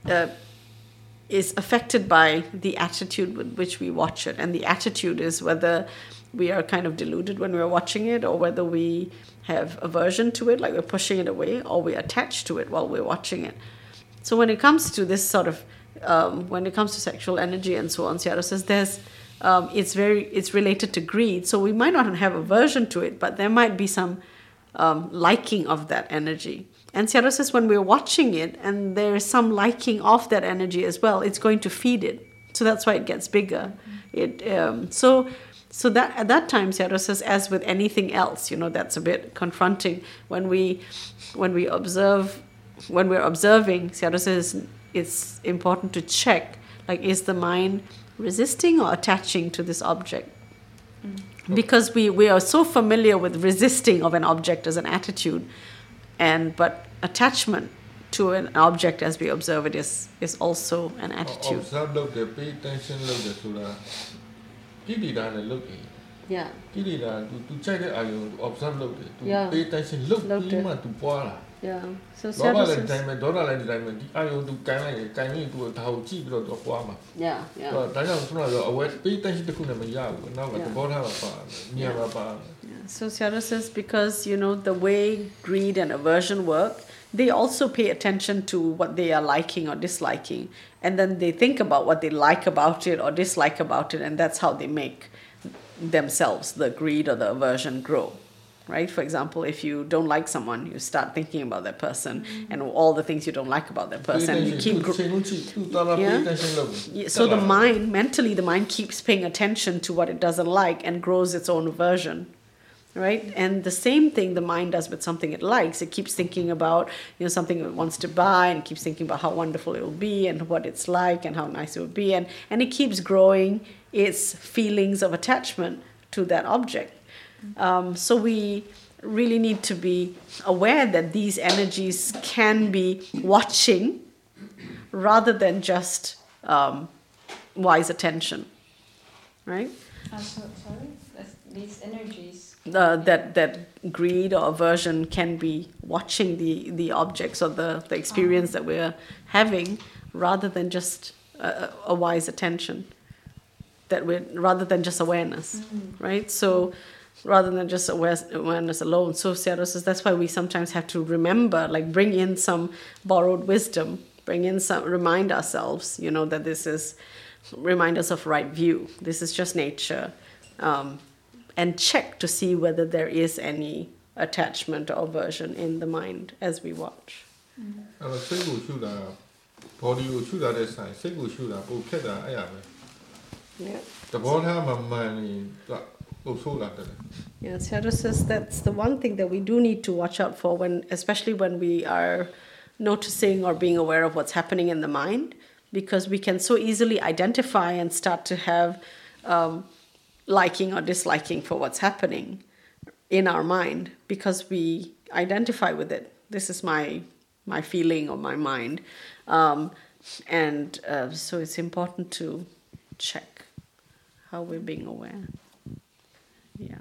is affected by the attitude with which we watch it, and the attitude is whether we are kind of deluded when we're watching it, or whether we have aversion to it, like we're pushing it away, or we're attached to it while we're watching it. So when it comes to this sort of when it comes to sexual energy and so on, Seattle says there's it's related to greed, so we might not have aversion to it, but there might be some liking of that energy. And Seattle says when we're watching it and there is some liking of that energy as well, it's going to feed it. So that's why it gets bigger. So that at that time, Seattle says, as with anything else, that's a bit confronting. When we're observing, Seattle says it's important to check, like, is the mind resisting or attaching to this object? Because we are so familiar with resisting of an object as an attitude, but attachment to an object as we observe it is also an attitude. Observe လုပ်တယ် pay attention လုပ်တယ်ဆိုတာကိလေသာနဲ့လုပ်တယ် Yeah. ကိလေသာ तू ကြိုက်တဲ့အာယုံ observe လုပ်တယ် तू Yeah. pay attention လုပ်ပြီးမှ तू ပွားလာ Yeah. So လောဘ Seattle လည်း says, တိုင်းပဲဒေါသလည်းတိုင်းပဲဒီအာယုံ तू ကန်လိုက်ရင်ကန်ရင် तू ဒါကိုကြည့်ပြီးတော့ तू ပွားမှာ yeah, yeah. ဒါကြောင့်ခုနကပြော aware pay attention တစ်ခုနဲ့မရဘူးနောက်ကသဘောထားမှာပါနေရာမှာပါ So Seattle says because the way greed and aversion work, they also pay attention to what they are liking or disliking, and then they think about what they like about it or dislike about it, and that's how they make themselves, the greed or the aversion, grow. Right? For example, if you don't like someone, you start thinking about that person and all the things you don't like about that person. You keep So the mind, mentally, the mind keeps paying attention to what it doesn't like and grows its own aversion. Right? And the same thing the mind does with something it likes. It keeps thinking about, something it wants to buy, and keeps thinking about how wonderful it will be and what it's like and how nice it will be. And it keeps growing its feelings of attachment to that object. So we really need to be aware that these energies can be watching rather than just wise attention. Right? Sorry? These energies. That greed or aversion can be watching the objects or the experience that we're having rather than just a wise attention. Rather than just awareness, right? So rather than just awareness alone. So Seattle says that's why we sometimes have to remember, like bring in some borrowed wisdom, remind ourselves, that this is, remind us of right view. This is just nature. And check to see whether there is any attachment or aversion in the mind as we watch. အဲ့တော့စိတ်ကိုရှုတာ body ကိုရှုတာတဲ့ဆိုင်စိတ်ကိုရှုတာပိုခက်တာအဲ့ရပဲ Yeah. သဘောထားမှမှန်နေပိုဆိုးလာတယ် Yeah, Seattle says that's the one thing that we do need to watch out for especially when we are noticing or being aware of what's happening in the mind, because we can so easily identify and start to have liking or disliking for what's happening in our mind because we identify with it. This is my feeling or my mind. So it's important to check how we're being aware. Yeah.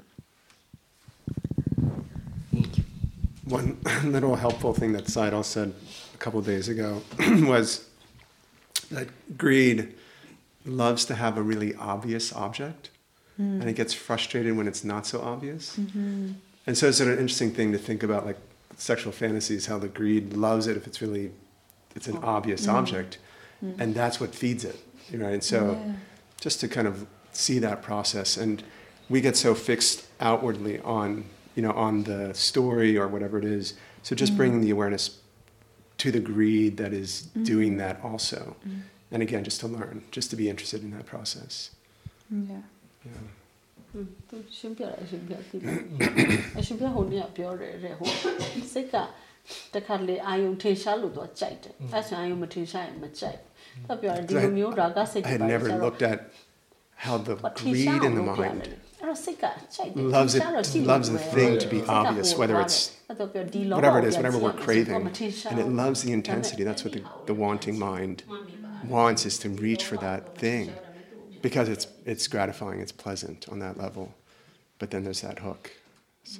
One little helpful thing that Seidel said a couple of days ago was that greed loves to have a really obvious object, and it gets frustrated when it's not so obvious. And so it's sort of an interesting thing to think about, like sexual fantasies, how the greed loves it if it's an obvious object, and that's what feeds it, right? And so just to kind of see that process, and we get so fixed outwardly on the story or whatever it is. So just bringing the awareness to the greed that is doing that also. And again, just to learn, just to be interested in that process. Yeah. Yeah. သူရှင်းပြတယ်အရှင်ပြသိတယ်အရှင်ပြဟိုနေ့ကပြောတယ်တဲ့ဟိုစိတ်ကတခါလေအာယုံထင်ရှားလို့တော့ကြိုက်တယ်အဲ့ဆိုအာယုံမထင်ရှားရင်မကြိုက်သူပြောတယ်ဒီလိုမျိုးဒါကစိတ် I had never looked at how the But greed in the mind loves loves the thing to be obvious, whether it's whatever it is, whatever we're craving, and it loves the intensity. That's what the wanting mind wants, is to reach for that thing, because it's gratifying, it's pleasant on that level. But then there's that hook. So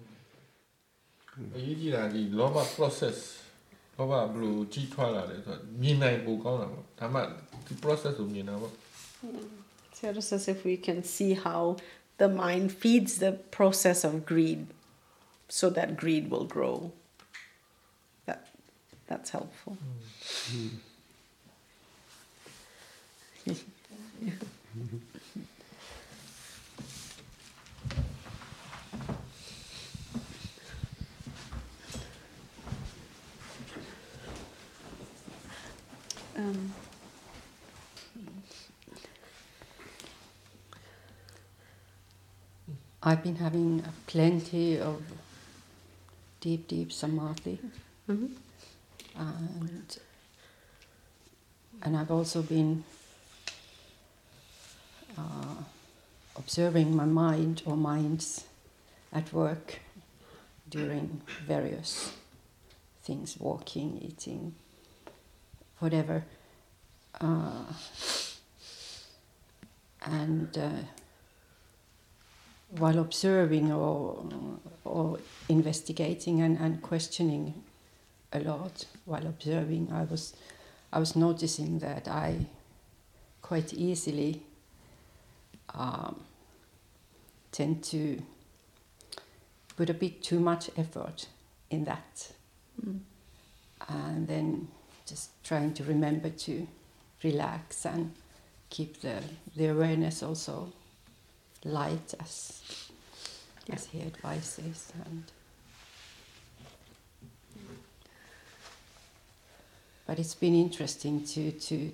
အရေးကြီးတာဒီလောဘ process လောဘဘယ်လိုကြီးထွားလာလဲဆိုတော့မြင်နိုင်ပိုကောင်းတာပေါ့ဒါမှဒီ process ကိုမြင်တာပေါ့ Sarah says if we can see how the mind feeds the process of greed so that greed will grow, that's helpful. I've been having plenty of deep samadhi, and I've also been observing my mind or minds at work during various things, walking, eating, whatever, and while observing or investigating and questioning a lot, while observing, I was noticing that I quite easily tend to put a bit too much effort in that, and then just trying to remember to relax and keep the awareness also light, as he advises. But it's been interesting to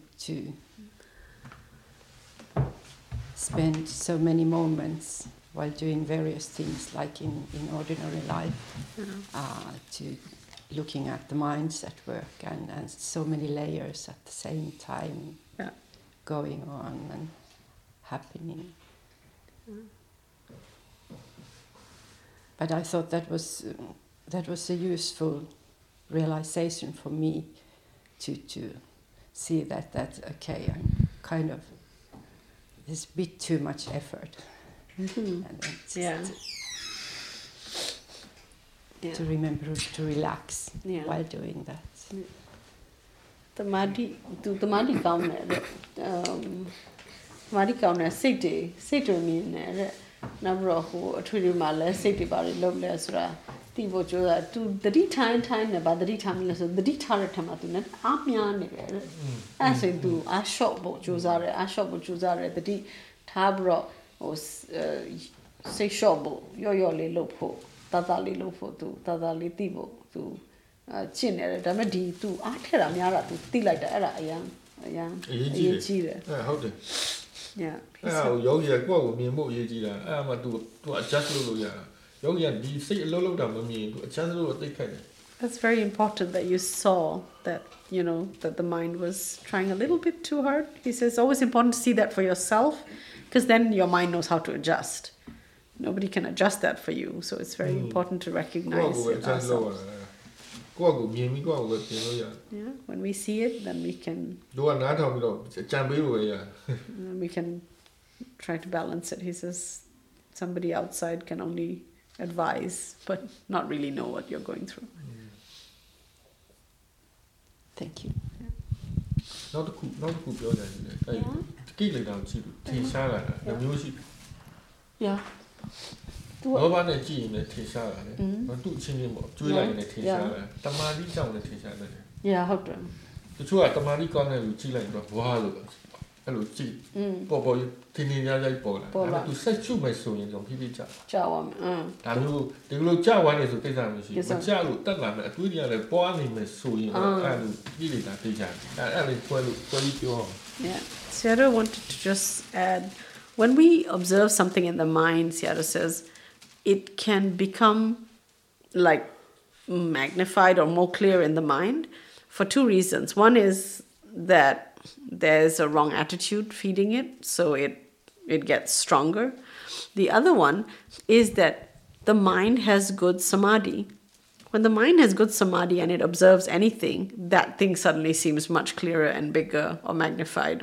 spend so many moments while doing various things, like in ordinary life, to looking at the minds at work and so many layers at the same time going on and happening. But I thought that was a useful realization for me to see that okay, I'm kind of, there's a bit too much effort, and then to remember to relax while doing that. Tamadi kaun ne Tamadi kaun ne sick to me ne na bro ho athuri ma le sick de ba ri lop le sura ti bo jo da tu dadi time ne ba dadi time le so dadi tha re thama tu ne a mya ne re a so tu a short bo jo sa re dadi tha bro ho say short bo yo le lop pho ta le lop pho tu ta le ti bo tu chin ne da me di tu a the ra mya ra tu ti like da era ayan ayi ji de ဟုတ်တယ် yeah ယောဂီကကိုယ့်ကိုမြင်ဖို့အရေးကြီးတာအဲ့ဒါမှ तू adjust လုပ်လို့ရတာယောဂီကဒီစိတ်အလုံးလုံးတာမမြင် तू adjust လုပ်လို့သိခက်တယ် That's very important that you saw that, you know, that the mind was trying a little bit too hard. He says it's always important to see that for yourself, because then your mind knows how to adjust. Nobody can adjust that for you, so it's very important to recognize it ourselves. Yeah, when we see it, then we can we can try to balance it. He says somebody outside can only advise, but not really know what you're going through. Thank you. နောက်တစ်ခုပြောကြတယ်အဲ့ကိလေသာကိုကြည့်လို့ထင်ရှားလာတာမျိုးရှိ Yeah. လောဘနဲ့ကြည့်ရင်လည်းထင်ရှားလာတယ်သူ့အချင်းချင်းပေါ့ကျွေးလိုက်ရင်လည်းထင်ရှားလာတယ်တမာတိကြောင့်လည်းထင်ရှားတယ် Yeah, ဟုတ်တယ်တချို့ကတမာတိကောင်းတဲ့လူကြည့်လိုက်တော့ဝါလို့အဲ့လိုကြည့်ပေါ်ထင်းထင်းရှားရှားပေါ်လာအဲ့သူဆက်ချုပ်မယ်ဆိုရင်တော့ဖြည်းဖြည်းကြာပါမယ်ဒါမျိုးဒီလိုကြာဝိုင်းနေဆိုကိစ္စမရှိဘူးမကြာလို့တက်လာမယ်အတွေးတွေကလည်းပွားနေမယ်ဆိုရင်တော့အဲ့လိုကြည့်နေတာသိကြတယ်အဲ့လေးပွဲပြီးပြော Yeah, Sarah wanted to just add, when we observe something in the mind, Sarah says, it can become like magnified or more clear in the mind for two reasons. One is that there's a wrong attitude feeding it, so it it gets stronger. The other one is that the mind has good samadhi. When the mind has good samadhi and it observes anything, that thing suddenly seems much clearer and bigger or magnified.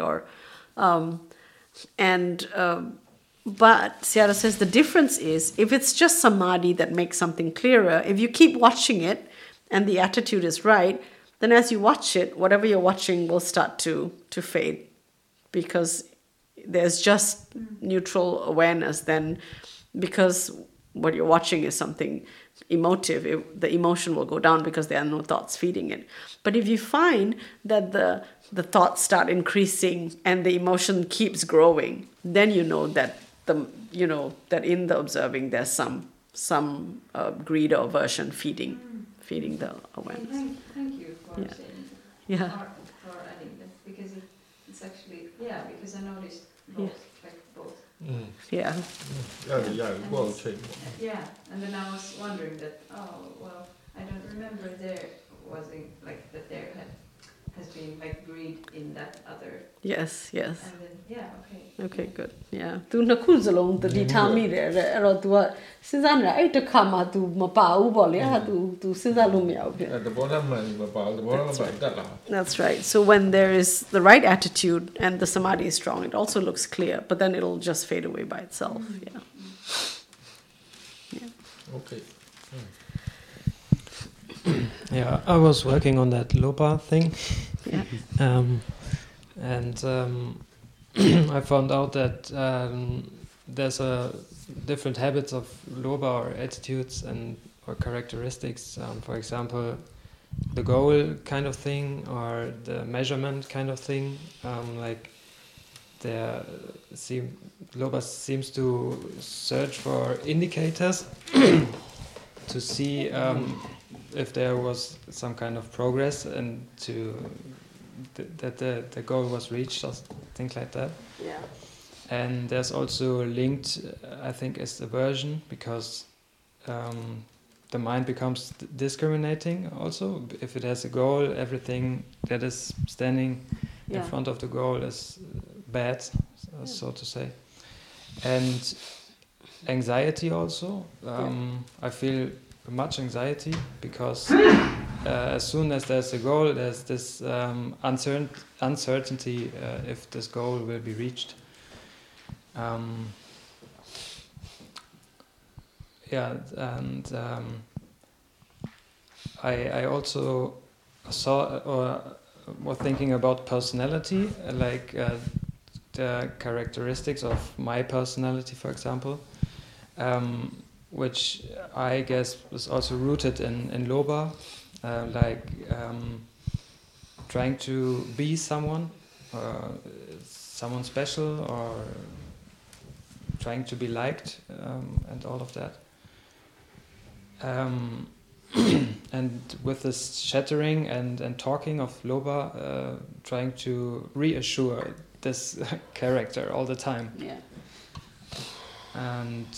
But Sayadaw says the difference is, if it's just samadhi that makes something clearer, if you keep watching it and the attitude is right, then as you watch it, whatever you're watching will start to fade, because there's just neutral awareness then, because what you're watching is something emotive. The emotion will go down because there are no thoughts feeding it. But if you find that the thoughts start increasing and the emotion keeps growing, then you know that that in the observing there's some greed or aversion feeding the awareness. Thank you for saying Yeah. for adding that, because it's actually because I noticed both. Yeah. Yeah, and then I was wondering that, I don't remember there was that there has been greed in that other. Yes. And then Okay, good. Yeah. Tu nakul zalong the tami there. Ero tu sinzan ra ai takha ma tu ma pa u bo le ha tu sinza lo ma ya u phit. That's right. So when there is the right attitude and the samadhi is strong, it also looks clear, but then it'll just fade away by itself. Okay. Yeah, I was working on that Lopa thing. Yeah. And I found out that there's different habits of Lopa or attitudes or characteristics. For example, the goal kind of thing or the measurement kind of thing. Lopa seems to search for indicators to see if there was some kind of progress and that the goal was reached or things like that. Yeah. And there's also linked, I think, is aversion, because the mind becomes discriminating also. If it has a goal, everything that is standing in front of the goal is bad, so to say. And anxiety also. I feel much anxiety because as soon as there's a goal, there's this uncertainty if this goal will be reached. I also saw or was thinking about personality, the characteristics of my personality, for example, which I guess was also rooted in Lopa, trying to be someone special, or trying to be liked, and all of that. And with this shattering and talking of Lopa, trying to reassure this character all the time. Yeah. And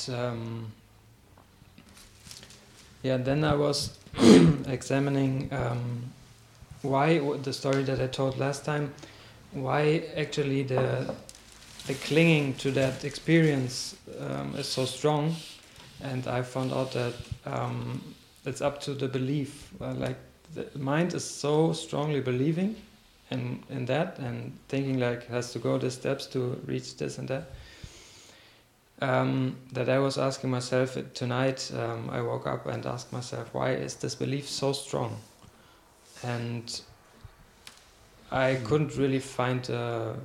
then I was examining why the story that I told last time, why actually the clinging to that experience is so strong. And I found out that it's up to the belief. The mind is so strongly believing in that and thinking it has to go the steps to reach this and that. That I was asking myself tonight, I woke up and asked myself, why is this belief so strong? And I couldn't really find a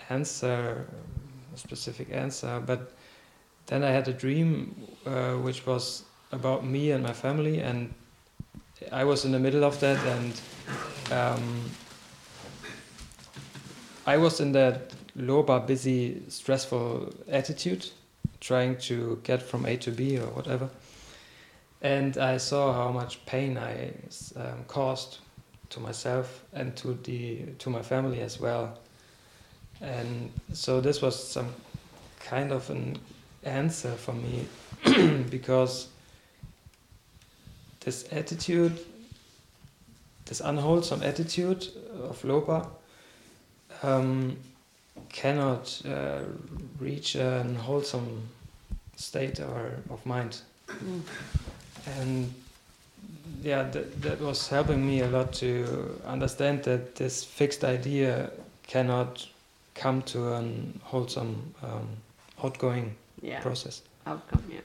specific answer, but then I had a dream which was about me and my family, and I was in the middle of that, and I was in that Lopa, busy, stressful attitude, trying to get from A to B or whatever. And I saw how much pain I caused to myself and to my family as well. And so this was some kind of an answer for me, because this attitude, this unwholesome attitude of Lopa, cannot reach a wholesome state of mind. And yeah, that was helping me a lot to understand that this fixed idea cannot come to a wholesome, outgoing process. Outcome, yeah.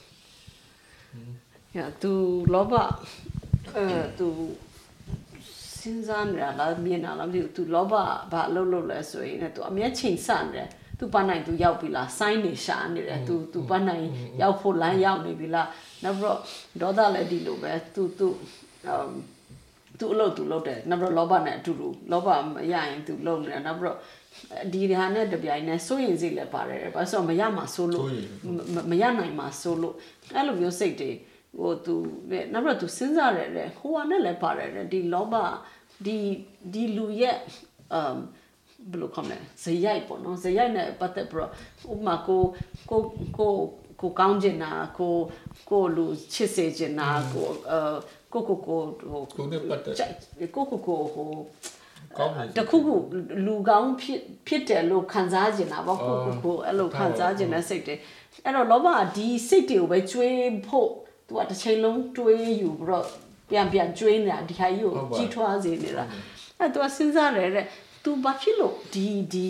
Yeah, to loba, to စဉ်းစားနေတာလားမြင်တာလားမသိဘူး तू လောဘဘာအလုပ်လုပ်လဲဆိုရင် तू အမြဲချိန်ဆနေတယ် तू ပန်းနိုင် तू ရောက်ပြီလားစိုင်းနေရှာနေတယ် तू ပန်းနိုင်ရောက်ဖို့လမ်းရောက်နေပြီလားနောက်ပြီးတော့ဒေါသလည်းဒီလိုပဲ तू အလုပ် तू လုပ်တယ်နောက်ပြီးတော့လောဘနဲ့အတူတူလောဘမရရင် तू လုပ်နေတယ်နောက်ပြီးတော့ဒီဟာနဲ့တပြိုင်နက်စိုးရင်စိတ်လည်းပါတယ်ဘာလို့ဆိုတော့မရမှာစိုးလို့မရနိုင်မှာစိုးလို့အဲ့လိုမျိုးစိတ်တွေဟို तू နောက်ပြီးတော့ तू စဉ်းစားရတယ်ဟိုဟာနဲ့လည်းပါတယ်ဒီလောဘဒီလူရဲ့ဘယ်လိုခေါ်မလဲဇယိုက်ပေါ့နော်ဇယိုက်နဲ့ပတ်သက်ပြီးတော့ဥပမာကိုကောင်းကျင်တာကိုလူချစ်စေချင်တာကိုနဲ့ပတ်သက်ကိုဟိုတခုခုလူကောင်းဖြစ်တယ်လို့ခံစားကျင်တာပေါ့ကိုအဲ့လိုခံစားကျင်တဲ့စိတ်တွေအဲ့တော့လောဘကဒီစိတ်တွေကိုပဲကျွေးဖို့သူကတစ်ချိန်လုံးတွေးယူပြီးတော့ပြန်ကျွေးနေတာဒီဟာကြီးကိုကြီးထွားစေနေတာအဲ့သူကစဉ်းစားရတဲ့သူဘာဖြစ်လို့ဒီ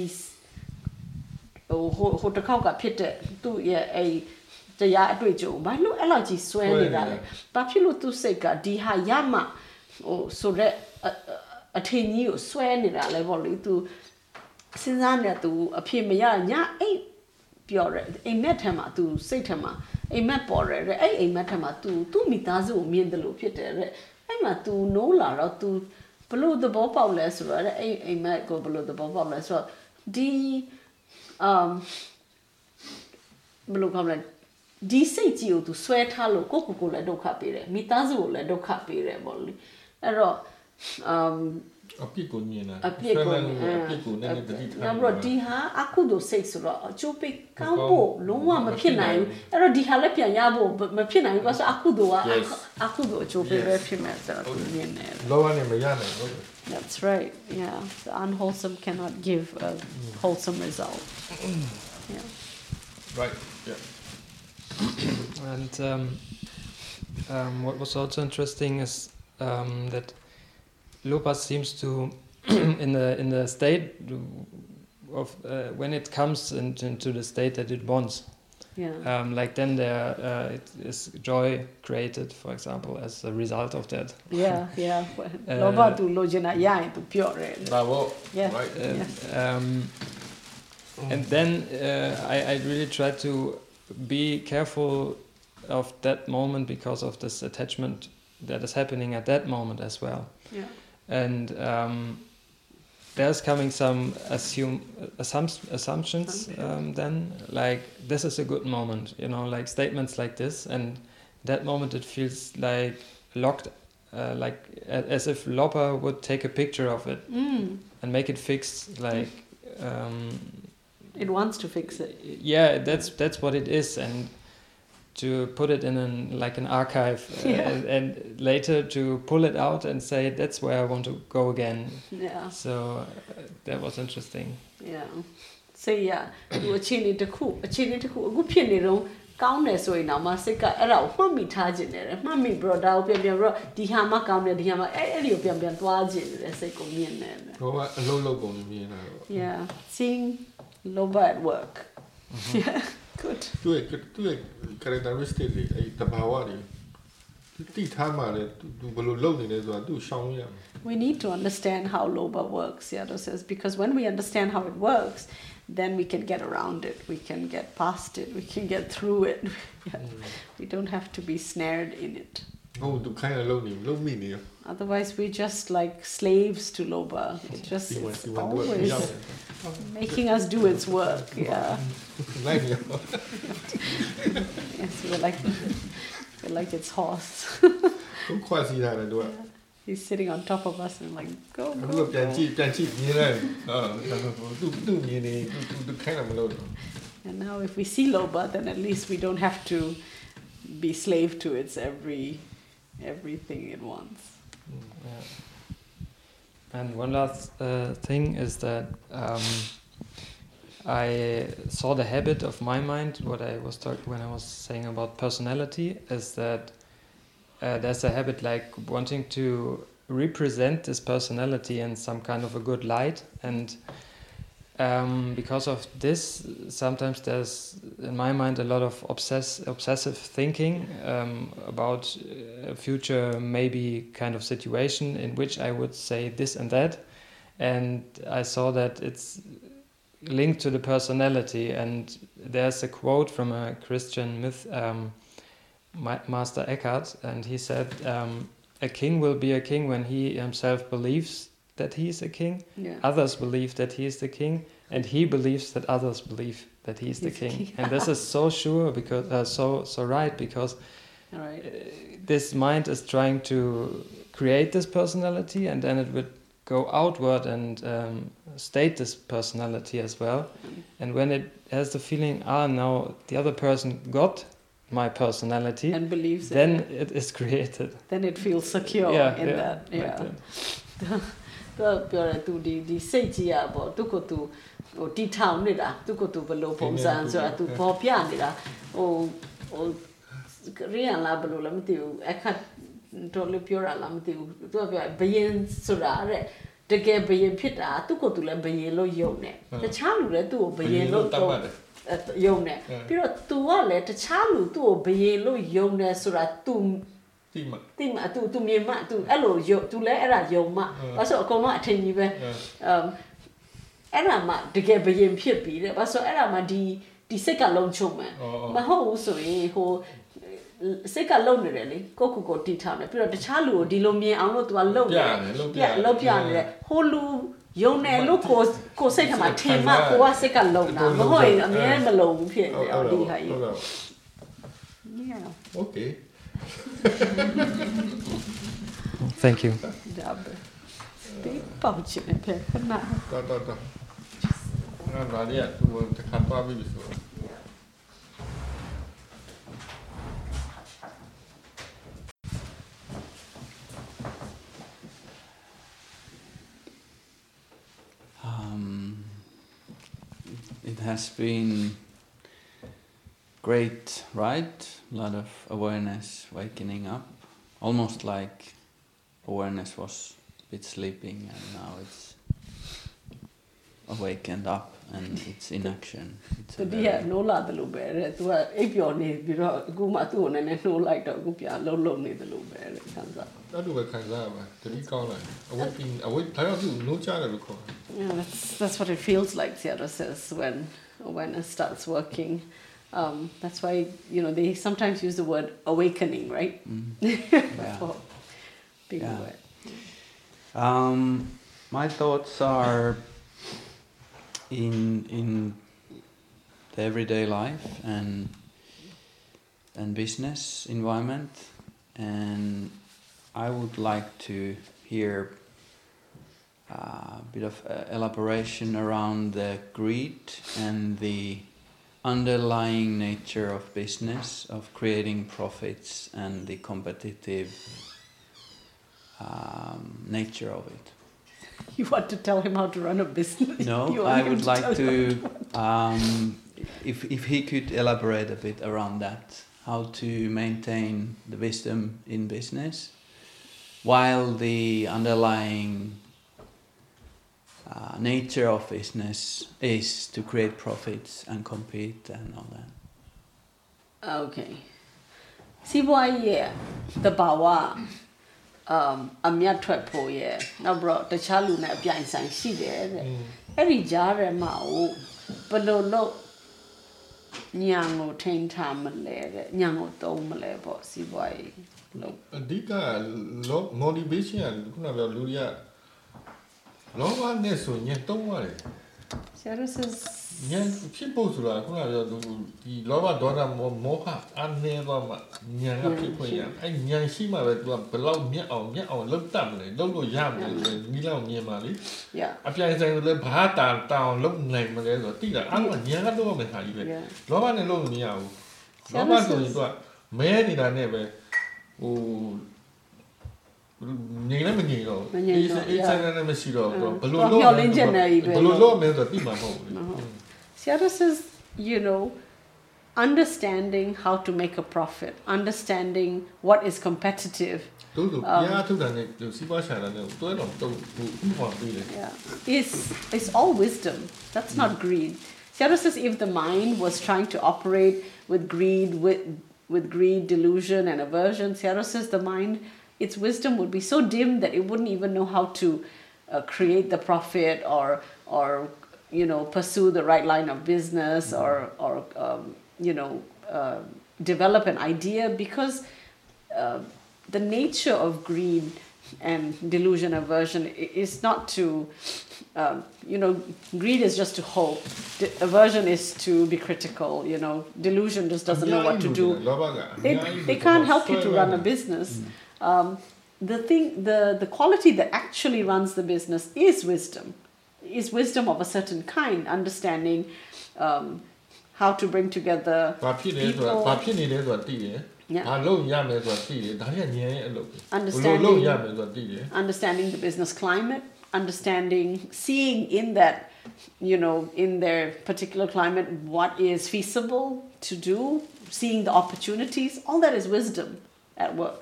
ဟိုတစ်ခေါက်ကဖြစ်တဲ့သူ့ရဲ့အဲ့တရားအတွေ့အကြုံဘာလို့အဲ့လောက်ကြီးဆွဲနေတာလဲဘာဖြစ်လို့သူ့စိတ်ကဒီဟာရမှဟိုဆိုတဲ့အထင်ကြီးကိုဆွဲနေတာလဲပေါ့လေသူစဉ်းစားနေသူအဖြစ်မရညအဲ့ပြောရဲအိမ်မက်ထဲမှာသူစိတ်ထဲမှာအိမ်မက်ပေါ်ရဲအဲ့အိမ်မက်ထဲမှာသူ့မိသားစုကိုမြင်တယ်လို့ဖြစ်တယ်တဲ့အဲ့မှာ तू နိုးလာတော့ तू ဘလို့သဘောပေါက်လဲဆိုတော့အဲ့အိမ်မက်ကိုဘလို့သဘောပေါက်လဲဆိုတော့ဒီဘလို့ခေါ်မလဲဒီစိတ်ကြီးကို तू ဆွဲထားလို့ကိုလည်းဒုက္ခပေးတယ်မိသားစုကိုလည်းဒုက္ခပေးတယ်ပေါ့လေအဲ့တော့အပြစ်ကိုမြင်တာအပြစ်ကိုနည်းနည်းတတိထားနောက်ဒီဟာအခုတို့စိတ်ဆိုတော့အချိုးပိတ်ကောင်းဖို့လုံးဝမဖြစ်နိုင်ဘူးအဲ့တော့ဒီဟာလည်းပြန်ရဖို့မဖြစ်နိုင်ဘူးဘာလို့အခုတို့ကအချိုးပိတ်ပဲဖြစ်မယ်ဆိုတော့မြင်တယ်လောဘနဲ့မရနိုင်ဘူး That's right yeah the unwholesome cannot give a wholesome result yeah right yeah and what was also interesting is that Lopa seems to in the state of when it comes into the state that it wants. Yeah. Like then there it is joy created, for example, as a result of that. Yeah. Lopa tu lojina yain tu pure. Bravo. Yeah. Right. And then I really try to be careful of that moment because of this attachment that is happening at that moment as well. Yeah. And there's coming some assumptions then, like this is a good moment, like statements like this, and that moment it feels like locked, like as if Lopa would take a picture of it and make it fixed, like it wants to fix it. Yeah, that's what it is, and to put it in an archive and later to pull it out and say that's where I want to go again. Yeah. So that was interesting. Yeah. Say yeah. သူအခြေအနေတစ်ခုအခုဖြစ်နေတော့ကောင်းတယ်ဆိုရင်တော့မစိတ်ကအဲ့ဒါကိုမှတ်မိထားခြင်းနဲ့မှတ်မိပြီးတော့ဒါကိုပြန်ပြီးတော့ဒီဟာမှကောင်းတယ်ဒီဟာမှအဲ့ဒီကိုပြန်သွားခြင်းနဲ့စိတ်ကိုမြင်တယ်ဟိုကအလုံးလုံးပုံမြင်တာတော့ Yeah. Seeing Loba at work. Yeah. Good. သူရဲ့ characteristic တွေအဲ့တဘာဝတွေတိထားမှလည်းသူဘယ်လိုလုပ်နေလဲဆိုတာသူရှောင်ရမယ် We need to understand how Loba works, Yado says, because when we understand how it works, then we can get around it, we can get past it, we can get through it. We don't have to be snared in it. Oh, tu kind of low mini. Otherwise, we're just like slaves to Loba. It's just it's always making us do its work. Yeah. Yes, we're like its horse. He's sitting on top of us and like, go. And now if we see Loba, then at least we don't have to be slave to its everything it wants. And one last thing is that I saw the habit of my mind. What I was talking when I was saying about personality is that there's a habit like wanting to represent this personality in some kind of a good light, and because of this, sometimes there's in my mind a lot of obsessive thinking about a future maybe kind of situation in which I would say this and that, and I saw that it's linked to the personality. And there's a quote from a Christian myth, Master Eckhart, and he said, a king will be a king when he himself believes that he is a king, others believe that he is the king, and he believes that others believe that he is the king. And this is so sure, because so right, because this mind is trying to create this personality, and then it would go outward and state this personality as well. And when it has the feeling, now the other person got my personality and believes then it is created. Then it feels secure in that. Theပြောသူဒီစိတ်ကြီးอ่ะပေါ့သူကိုသူဟိုတီထောင်နေတာသူကိုသူဘလို့ပုံစံဆိုတာသူပေါ်ပြနေတာဟိုရီယန်လာဘလို့လည်းမသိဘူးအခက်တော်လို့ပြောတာလားမသိဘူးသူကပြောဘယင်ဆိုတာတဲ့တကယ်ဘယင်ဖြစ်တာသူကိုသူလည်းဘယင်လို့ယုံတယ်တခြားလူလည်းသူ့ကိုဘယင်လို့ယုံတယ်ပြီးတော့ तू ကလည်းတခြားလူသူ့ကိုဘယင်လို့ယုံတယ်ဆိုတာ तू တိမ तू မြင်မှ तू အဲ့လိုယုံ तू လည်းအဲ့ဒါယုံမှဘာလို့အကုန်လုံးအထင်ကြီးပဲအဲ့ဒါမှတကယ်ဘယင်ဖြစ်ပြီးတဲ့ဘာလို့အဲ့ဒါမှဒီစိတ်ကလုံးချုံမယ်မဟုတ်ဘူးဆိုရင်ဟိုစိတ်ကလုံးနေတယ်လေကိုကိုတီထားတယ်ပြီးတော့တခြားလူကိုဒီလိုမြင်အောင်လို့ तू ကလုံးနေတယ်လုံးပြနေတယ်ဟိုလူယုံတယ်လို့ကိုစိတ်ထဲမှာထင်မှကိုကစိတ်ကလုံးတာမဟုတ်ရင်အမြဲမလုံးဘူးဖြစ်နေအောင်ဒီဟာကြီး Yeah. Okay. Thank you. ဒီပေါ့ချင်တယ်ခဏတော်ငါဒါလေးကသူတခါသွားပြီဆို It has been great ride, a lot of awareness wakening up, almost like awareness was a bit sleeping and now it's awakened up and it's in action. It's a very... no la de lo be re tu ai pyo ni pi ro aku ma tu ko ne ne no like to aku pya long ne de lo be re khan sa အဲ့လိုပဲခံစားရပါတတိကောင်းလိုက်အဝိဒါတော့သူနိုးကြတယ်လို့ခေါ်တယ် Yeah, that's what it feels like, Seattle says, when awareness starts working. That's why, they sometimes use the word awakening, right? Big word. My thoughts are in the everyday life and business environment, and I would like to hear a bit of elaboration around the greed and the underlying nature of business, of creating profits, and the competitive nature of it. You want to tell him how to run a business? No, I would like to if he could elaborate a bit around that, how to maintain the wisdom in business while the underlying nature of business is to create profits and compete and all that. Okay. See why the bawa အမြတ်ထွက်ဖို့ရဲ့နောက်ပြီးတော့တခြားလူနဲ့အပြိုင်ဆိုင်ရှိတယ်တဲ့အဲ့ဒီကြားထဲမှာဘယ်လိုလုပ်ညာကိုထိန်းထားမလဲတဲ့ညာကိုသုံးမလဲပေါ့စီးပွားရေးလို့အဓိက motivation ကခုနကပြောလူတွေကလောဘနဲ့ဆိုရင်တုံးရတယ် Services ဉာဏ်ဖြစ်ဖို့ဆိုတာခုနကပြောဒီလောဘဒေါသမောဟအနေသွားမှဉာဏ်ကဖြစ်ဖို့ရအဲ့ဉာဏ်ရှိမှပဲ तू ကဘလောက်မြတ်အောင်လုပ်တတ်မလဲလုပ်လို့ရမလဲဒီလောက်မြင်ပါလေအပြိုင်ဆိုင်လည်းဘာတာအောင်လုပ်နိုင်မလဲဆိုတော့တိတာအဲ့ဒါဉာဏ်ကတော့မခါကြီးပဲလောဘနဲ့လုပ်လို့မရဘူးလောဘဆိုရင် तू ကမဲနေတာနဲ့ပဲဟိုနေလည်းမနေတော့အေးဆိုင်လည်းမရှိတော့ဘလို့လို့မယ်ဆိုတော့တိမှာမဟုတ်ဘူး Seattle says, understanding how to make a profit, understanding what is competitive. Is all wisdom. That's not greed. Seattle says if the mind was trying to operate with greed, with greed, delusion, and aversion, Seattle says the mind, its wisdom would be so dim that it wouldn't even know how to create the profit or pursue the right line of business or develop an idea, because the nature of greed and delusion, aversion is not to, greed is just to hope. Aversion is to be critical. Delusion just doesn't know what to do. They can't help you to run a business. The quality that actually runs the business is wisdom of a certain kind, understanding how to bring together people. Understanding the business climate, seeing in that, in their particular climate, what is feasible to do, seeing the opportunities, all that is wisdom at work.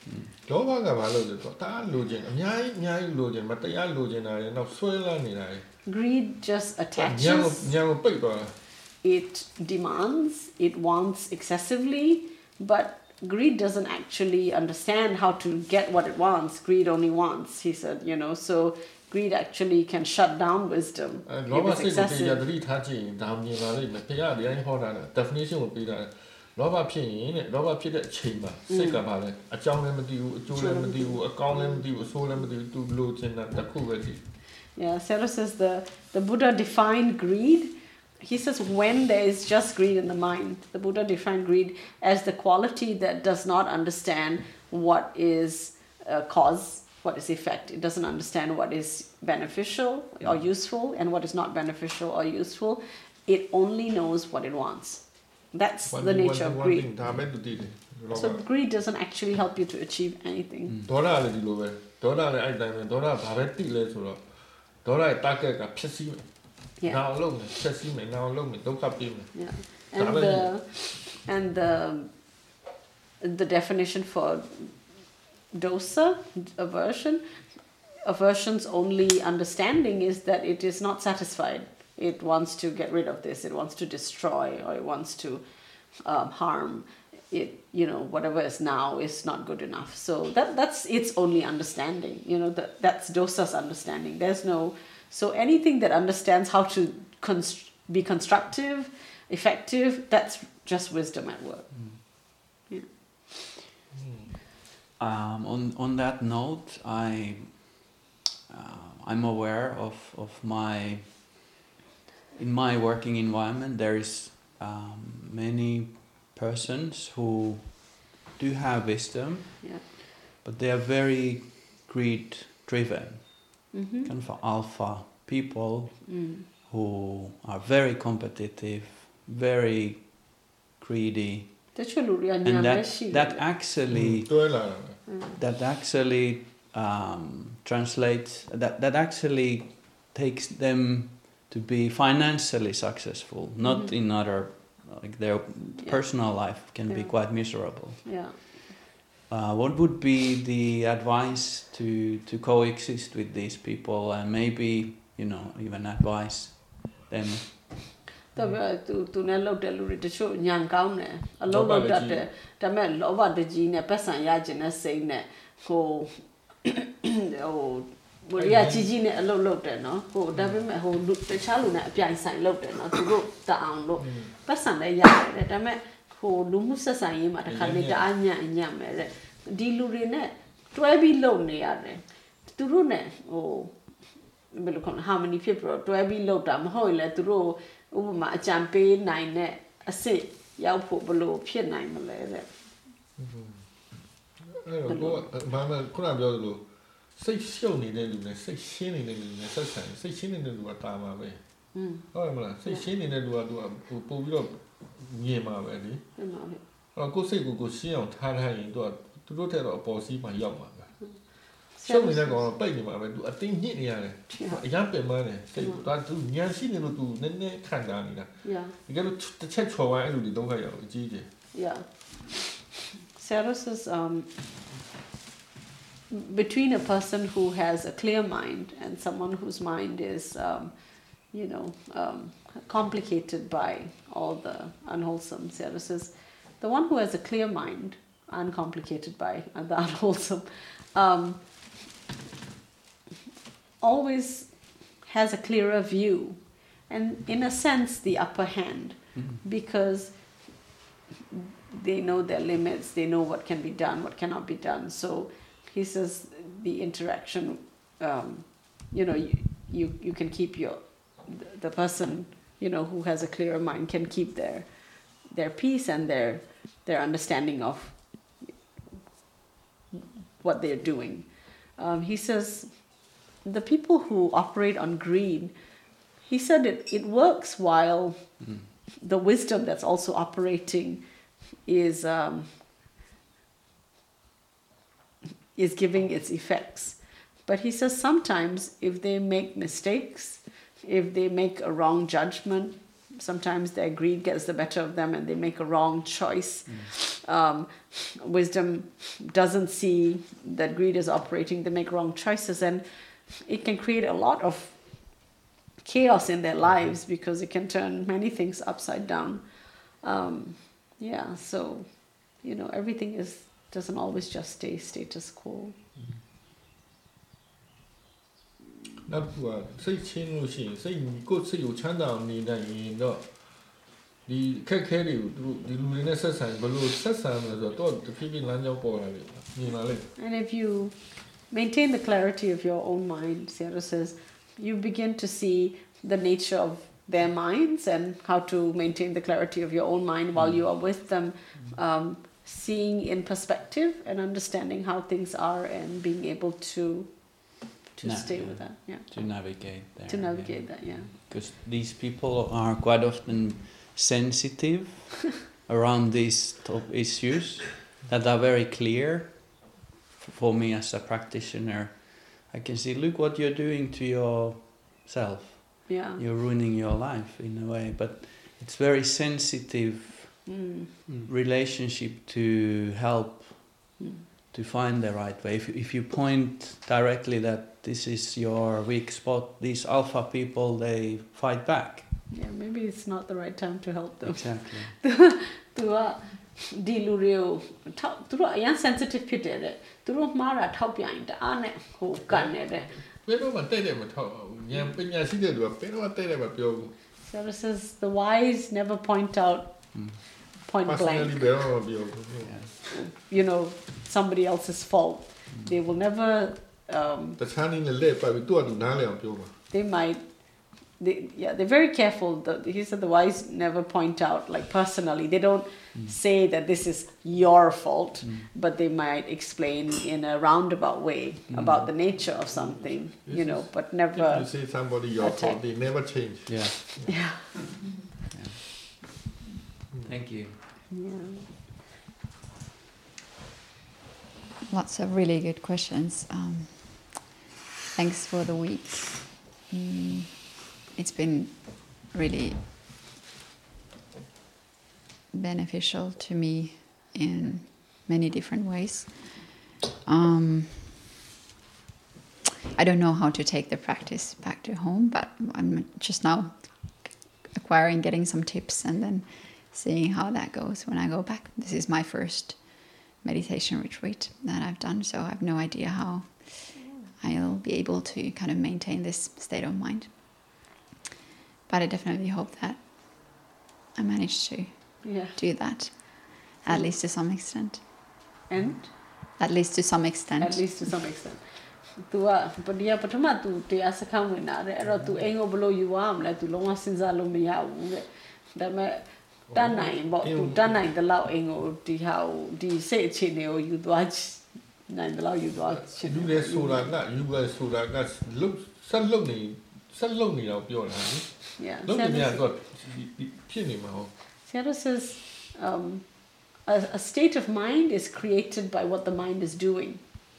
Greed just attaches. It demands, it wants excessively, but greed doesn't actually understand how to get what it wants. Greed only wants, he said, so greed actually can shut down wisdom if it's excessive. Yeah, Sarah says the Buddha defined greed. He says when there is just greed in the mind, the Buddha defined greed as the quality that does not understand what is cause, what is effect. It doesn't understand what is beneficial or useful and what is not beneficial or useful. It only knows what it wants. That's the nature of greed. So greed doesn't actually help you to achieve anything. Yeah. And the definition for dosa, aversion's only understanding is that it is not satisfied. It wants to get rid of this, it wants to destroy, or it wants to harm. It, whatever is now is not good enough. So that's its only understanding. That's dosa's understanding. So anything that understands how to be constructive, effective, that's just wisdom at work. Yeah. On that note, I'm aware of in my working environment there is many persons who do have wisdom, but they are very greed driven. Kind of alpha people who are very competitive, very greedy, and that actually translates, that actually takes them to be financially successful, not in other, like their personal life can be quite miserable. What would be the advice to coexist with these people and maybe, even advise them? How many people do I be looked at? Hoyle to row over my champagne nine a say, Yao put below Pier 9 Malay. Say showing the say shinning the necessary, say shinning the Watama way. Oh, say shinning the Puyo near my way. I'll go say go see on Tana in to rotate or bossy my young one. ရှုပ်နေတဲ့ကောင်ပိတ်နေမှာပဲသူအတင်းညစ်နေရတယ်အရန်ပင်မနေစိတ်ဒါသူညံရှိနေလို့သူနည်းနည်းခံတာနေတာ Yeah. ဒီကလို့တစ်ချက်ချော်ဝိုင်းအဲ့လိုဒီဒုက္ခရောက်အကြီးကြီး Yeah. Sarah says between a person who has a clear mind and someone whose mind is, complicated by all the unwholesome. Sarah says the one who has a clear mind, uncomplicated by the unwholesome, always has a clearer view and in a sense the upper hand because they know their limits, they know what can be done, what cannot be done. So he says the interaction, you can keep the person, who has a clearer mind can keep their peace and their understanding of what they're doing. He says the people who operate on greed, he said it works while the wisdom that's also operating is giving its effects. But he says sometimes if they make mistakes, if they make a wrong judgment, sometimes their greed gets the better of them and they make a wrong choice. Wisdom doesn't see that greed is operating, they make wrong choices, and it can create a lot of chaos in their lives because it can turn many things upside down. So, everything doesn't always just stay status quo. နောက်တစ်ခုကစိတ်ချင်းလို့ရှိရင်စိတ်ကိုယ်စိတ်ကိုချမ်းသာအောင်နေနိုင်ရင်တော့ဒီခက်ခဲတွေကိုသူဒီလူတွေနဲ့ဆက်ဆံဘယ်လိုဆက်ဆံမလဲဆိုတော့တဖြည်းဖြည်းလမ်းကြောင်းပေါ်လာတယ်မြင်လာလိမ့် And if you maintain the clarity of your own mind, Sarah says, you begin to see the nature of their minds and how to maintain the clarity of your own mind while you are with them, seeing in perspective and understanding how things are and being able to stay with that. Yeah. To navigate there. To navigate that, yeah. Because these people are quite often sensitive around these top issues that are very clear for me as a practitioner. I can see, look what you're doing to yourself. Yeah. You're ruining your life in a way, but it's very sensitive relationship to help to find the right way. If you point directly that this is your weak spot, these alpha people, they fight back. Yeah, maybe it's not the right time to help them. Exactly. သူကဒီလူတွေကိုသူတို့အရင် sensitive ဖြစ်တယ်တဲ့သူတို့မှားတာထောက်ပြရင်တအားနဲ့ဟိုကန်နေတယ်ဘယ်တော့မှတဲ့မထောက်ဘူးဉာဏ်ပညာရှိတဲ့လူကဘယ်တော့မှတဲ့မပြောဘူး Sarah says the wise never point out point blank. Personally,ဘယ်တော့မှပြောဘူး somebody else's fault. They will never တခြားနည်းနဲ့လက်ပတ်ပြီးသူ့အတူနားလည်အောင်ပြောပါ they might they're very careful. He said the wise never point out, like personally. They don't say that this is your fault, but they might explain in a roundabout way about the nature of something, but never. If you say somebody your fault, they never change. Yeah. Thank you. Yeah. Lots of really good questions. Thanks for the week. It's been really beneficial to me in many different ways. I don't know how to take the practice back to home, but I'm just now getting some tips and then seeing how that goes when I go back. This is my first meditation retreat that I've done, so I have no idea how I'll be able to kind of maintain this state of mind. But I definitely hope that I manage to do that, at least to some extent. And? At least to some extent. At least to some extent. သူကပထမသူတရားစခန်းဝင်လာတယ်အဲ့တော့သူအိမ်ကိုဘလို့ယူသွားမလဲသူလုံးဝစဉ်းစားလို့မရဘူးတဲ့ဒါပေမဲ့တန်းနိုင်ပေါ့သူတန်းနိုင်တဲ့လောက်အိမ်ကိုဒီစိတ်အခြေအနေကိုယူသွားနိုင်တယ်လို့ယူသွားချင်တယ်လူတွေဆိုတာကယူပဲဆိုတာကလုတ်ဆက်လုတ်နေတော့ပြောတာနိ Yeah. လုတ်နေတော့ဖြစ်နေမှာဟုတ် Sarah says a state of mind is created by what the mind is doing.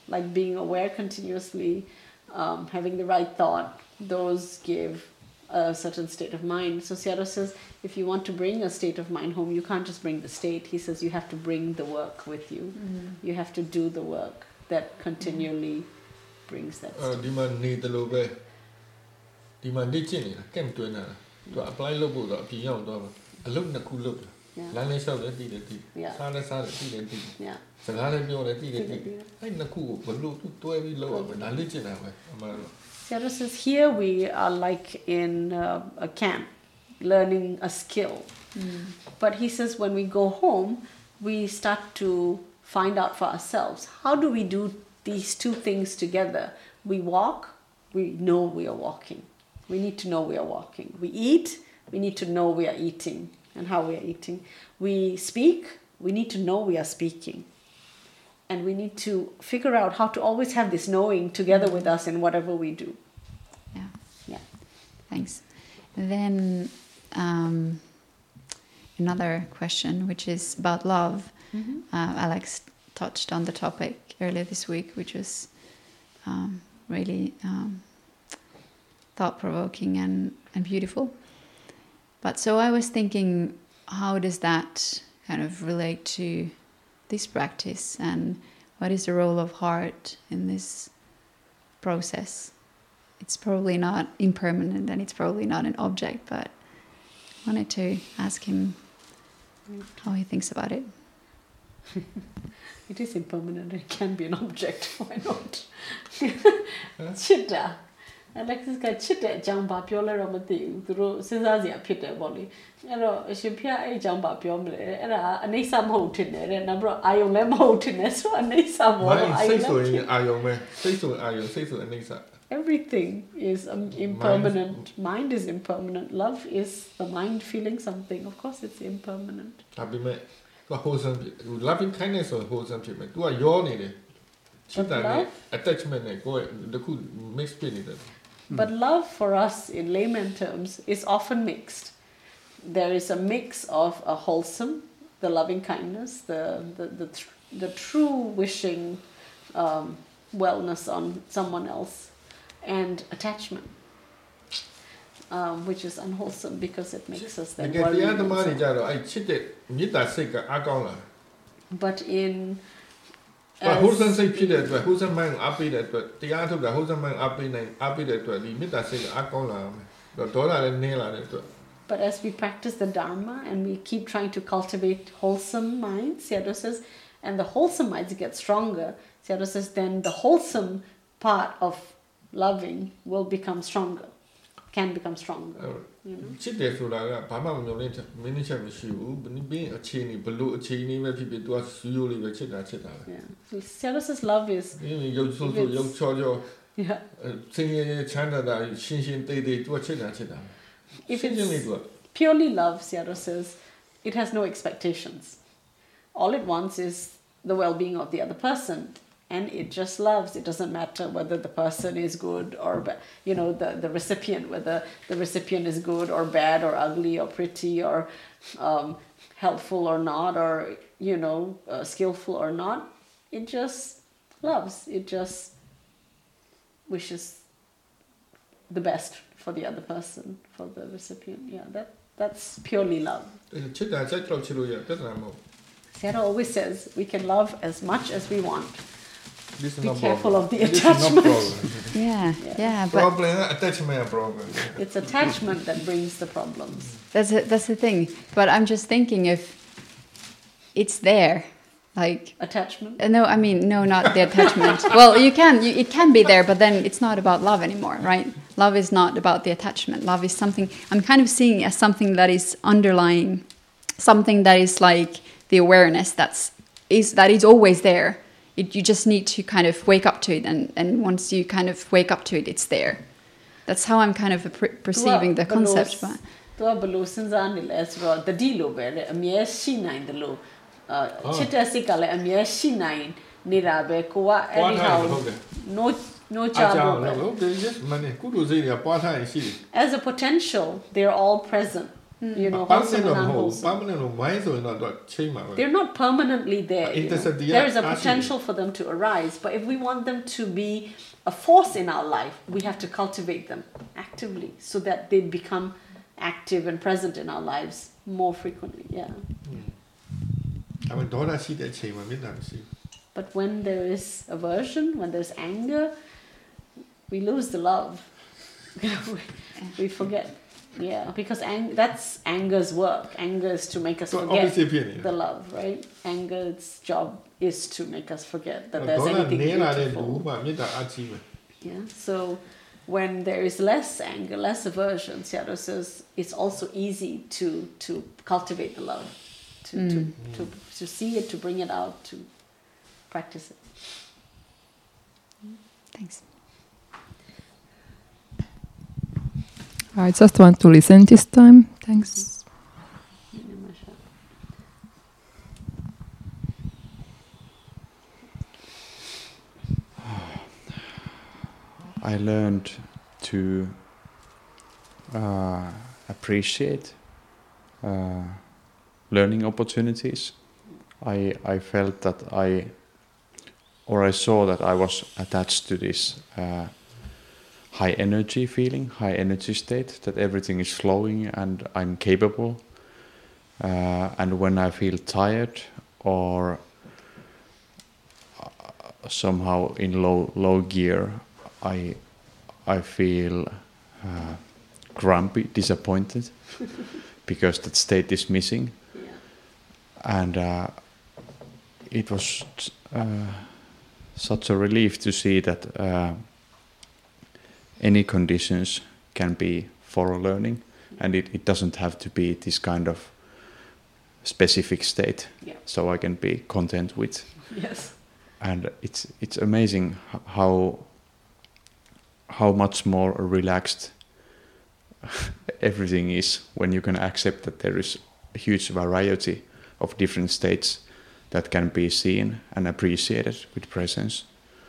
like being aware continuously, having the right thought, those give a certain state of mind. So Seattle says, if you want to bring a state of mind home, you can't just bring the state. He says you have to bring the work with you. You have to do the work that continually brings that state. ဒီမှာနေတယ်လို့ပဲဒီမှာနေကျင်နေတာကဲမတွင်းတာသူ apply လုပ်ဖို့တော့အပြင်ရောက်တော့အလုပ်နှစ်ခုလုပ်တယ်လမ်းလေးလျှောက်တယ်တည်တယ်တည်စားလဲစားတယ်တည်တယ်တည်စကားလည်းပြောတယ်တည်တယ်တည်အဲ့နှစ်ခုကိုဘလို့သူတွဲပြီးလုပ်ရမယ်ဒါလေ့ကျင့်တာပဲအမှန်တော့ Seattle says here we are like in a camp learning a skill. But he says when we go home, we start to find out for ourselves. How do we do these two things together? We walk, we know we are walking. We need to know we are walking. We eat, we need to know we are eating and how we are eating. We speak, we need to know we are speaking. And we need to figure out how to always have this knowing together with us in whatever we do. Yeah. Thanks. Then another question, which is about love. Alex touched on the topic earlier this week, which was really thought-provoking and beautiful. But so I was thinking, how does that kind of relate to this practice, and what is the role of heart in this process? It's probably not impermanent, and it's probably not an object, but I wanted to ask him how he thinks about it. It is impermanent. It can be an object. Why not? Chitta. Alexis က ချစ်တဲ့အကြောင်းဘာပြောလဲတော့မသိဘူးသူတို့စဉ်းစားစရာဖြစ်တယ်ပေါ့လေအဲ့တော့အရှင်ဖျားအဲ့အကြောင်းဘာပြောမလဲအဲ့ဒါအနိစ္စမဟုတ်ထင်တယ်တဲ့နောက်ပြီးတော့အာယုံလည်းမဟုတ်ထင်တယ်ဆိုအနိစ္စမဟုတ်အာယုံစိတ်ဆိုရင်အာယုံပဲစိတ်ဆိုအာယုံစိတ်ဆိုအနိစ္စ Everything is impermanent. Mind is impermanent. Love is the mind feeling something. Of course, it's impermanent. ဒါပေမဲ့သူ wholesome loving kindness ဆို wholesome ဖြစ်မယ်သူကရောနေတယ်ချစ်တာနဲ့ attachment နဲ့ကိုယ်တခု mix ဖြစ်နေတယ် But love for us in layman terms is often mixed. There is a mix of a wholesome, the loving kindness, the true wishing wellness on someone else, and attachment, which is unwholesome because it makes us then worry. But in wholesome စိတ်ဖြစ်တဲ့အတွက် wholesome mind ကိုအားပေးတဲ့အတွက်တရားထုတ်တာ wholesome mind အားပေးတဲ့အတွက်ဒီမေတ္တာစိတ်အားကောင်းလာမယ်ဒေါသလည်းနည်းလာတဲ့အတွက် But as we practice the Dharma and we keep trying to cultivate wholesome minds, Sayadaw says, and the wholesome minds get stronger, Sayadaw says, then the wholesome part of loving will become stronger, can become stronger. You know? ချစ်တယ်ဆိုတာကဘာမှမမျှော်လင့်မင်းချက်မရှိဘူးဘင်းအခြေအနေဘလို့အခြေအနေပဲဖြစ်ဖြစ်သူကစူးရိုးလေးပဲချစ်တာပဲ Yeah. So Sayadaw says love is ရုပ်ဆိုးရုပ်ချောချော yeah. စင်ရချမ်းသာတာရှင်းရှင်းတေးသေးသူကချစ်တာ If it's purely love, Sayadaw says, it has no expectations. All it wants is the well-being of the other person. And it just loves. It doesn't matter whether the person is good or bad. You know, the recipient, whether the recipient is good or bad or ugly or pretty or helpful or not or, you know, skillful or not. It just loves. It just wishes the best for the other person, for the recipient. Yeah, that's purely love. Sayadaw always says we can love as much as we want. Be careful of the attachment. Yeah, but problem, attachment problem. It's attachment that brings the problems. That's the thing. But I'm just thinking if it's there, like attachment. No, I mean no, not the attachment. Well, it can be there, but then it's not about love anymore, right? Love is not about the attachment. Love is something I'm kind of seeing as something that is underlying, something that is like the awareness that is always there. You just need to kind of wake up to it, and once you kind of wake up to it, it's there. That's how I'm kind of perceiving the concept. But the deal over a mere she nine the low chitasicale a mere she nine nirabe koa anyhow no job. As a potential, they're all present. You know, ပတ်စင် wholesome တော့ and မဟုတ် unwholesome. permanent လို့ mind ဆိုရင်တော့ချိန်မှာပဲ They're not permanently there. You know. Intercept, yeah, There is a actually. potential for them to arise, but if we want them to be a force in our life, we have to cultivate them actively so that they become active and present in our lives more frequently. Yeah. ဒါပေမဲ့ဒေါသရှိတဲ့အချိန်မှာမေတ္တာမရှိဘူး But when there is aversion, when there's anger, we lose the love. we forget. Yeah, because that's anger's work. Anger is to make us So forget obviously ဖြစ်နေတယ် the love, right? Anger's job is to make us forget that ဒေါ there's သ anything နေလာတဲ့လူ beautiful. မှမေတ္တာအကြီးပဲ Yeah. So when there is less anger, less aversion, Seattle says it's also easy to cultivate the love, to see it, to bring it out, to practice it. Thanks. I just want to listen this time. Thanks. I learned to appreciate learning opportunities. I felt that I saw that I was attached to this high energy feeling, high energy state, that everything is flowing and I'm capable. And when I feel tired or somehow in low gear, I feel grumpy, disappointed, because that state is missing. And it was such a relief to see that any conditions can be for learning, and it doesn't have to be this kind of specific state. Yeah. So I can be content with. Yes. And it's amazing how much more relaxed everything is when you can accept that there is a huge variety of different states that can be seen and appreciated with presence.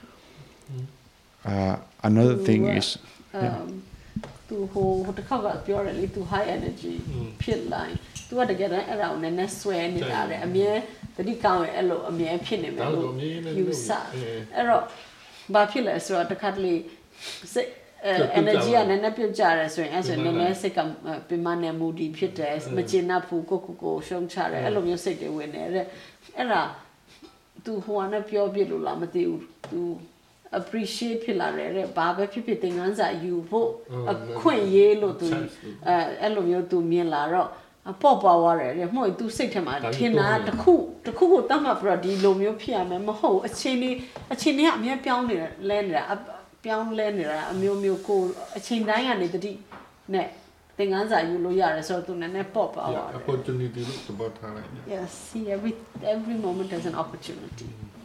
Another thing is သူဟိုတစ်ခါကပြောတယ်လေသူ high energy ဖြစ်လာရင်သူကတကယ်တမ်းအဲ့ဒါကိုနည်းနည်းဆွဲနေတာလေအမြဲတတိကောင်းရဲ့အဲ့လိုအမြဲဖြစ်နေမယ်လို့ယူဆအဲ့တော့ဘာဖြစ်လဲဆိုတော့တစ်ခါတလေစိတ် energy ကနည်းနည်းပြုတ်ကြတယ်ဆိုရင်အဲ့ဆိုနည်းနည်းစိတ်ကပင်မနဲ့မူတည်ဖြစ်တယ်မကျေနပ်ဘူးကိုရှုံးချတယ်အဲ့လိုမျိုးစိတ်တွေဝင်နေတဲ့အဲ့ဒါသူဟိုကနဲ့ပြောပြလို့လားမသိဘူးသူ appreciate ဖြစ်လာတယ်တဲ့ဘာပဲဖြစ်ဖြစ်သင်ခန်းစာယူဖို့အခွင့်အရေးလို့သူအဲ့လိုမျိုးသူမြင်လာတော့ပေါ့ပွားရတယ်တဲ့မှုသူစိတ်ထဲမှာထင်တာတခုကိုတတ်မှတ်ပြီးတော့ဒီလိုမျိုးဖြစ်ရမယ်မဟုတ်အချိန်လေးကအမြဲပြောင်းနေလဲနေတာပြောင်းလဲနေတာအမျိုးမျိုးကိုအချိန်တိုင်းကနေတတိနဲ့သင်ခန်းစာယူလို့ရတယ်ဆိုတော့သူနည်းနည်းပေါ့ပွားရတယ် opportunity လို့သဘောထားလိုက် Yes, see every moment as an opportunity.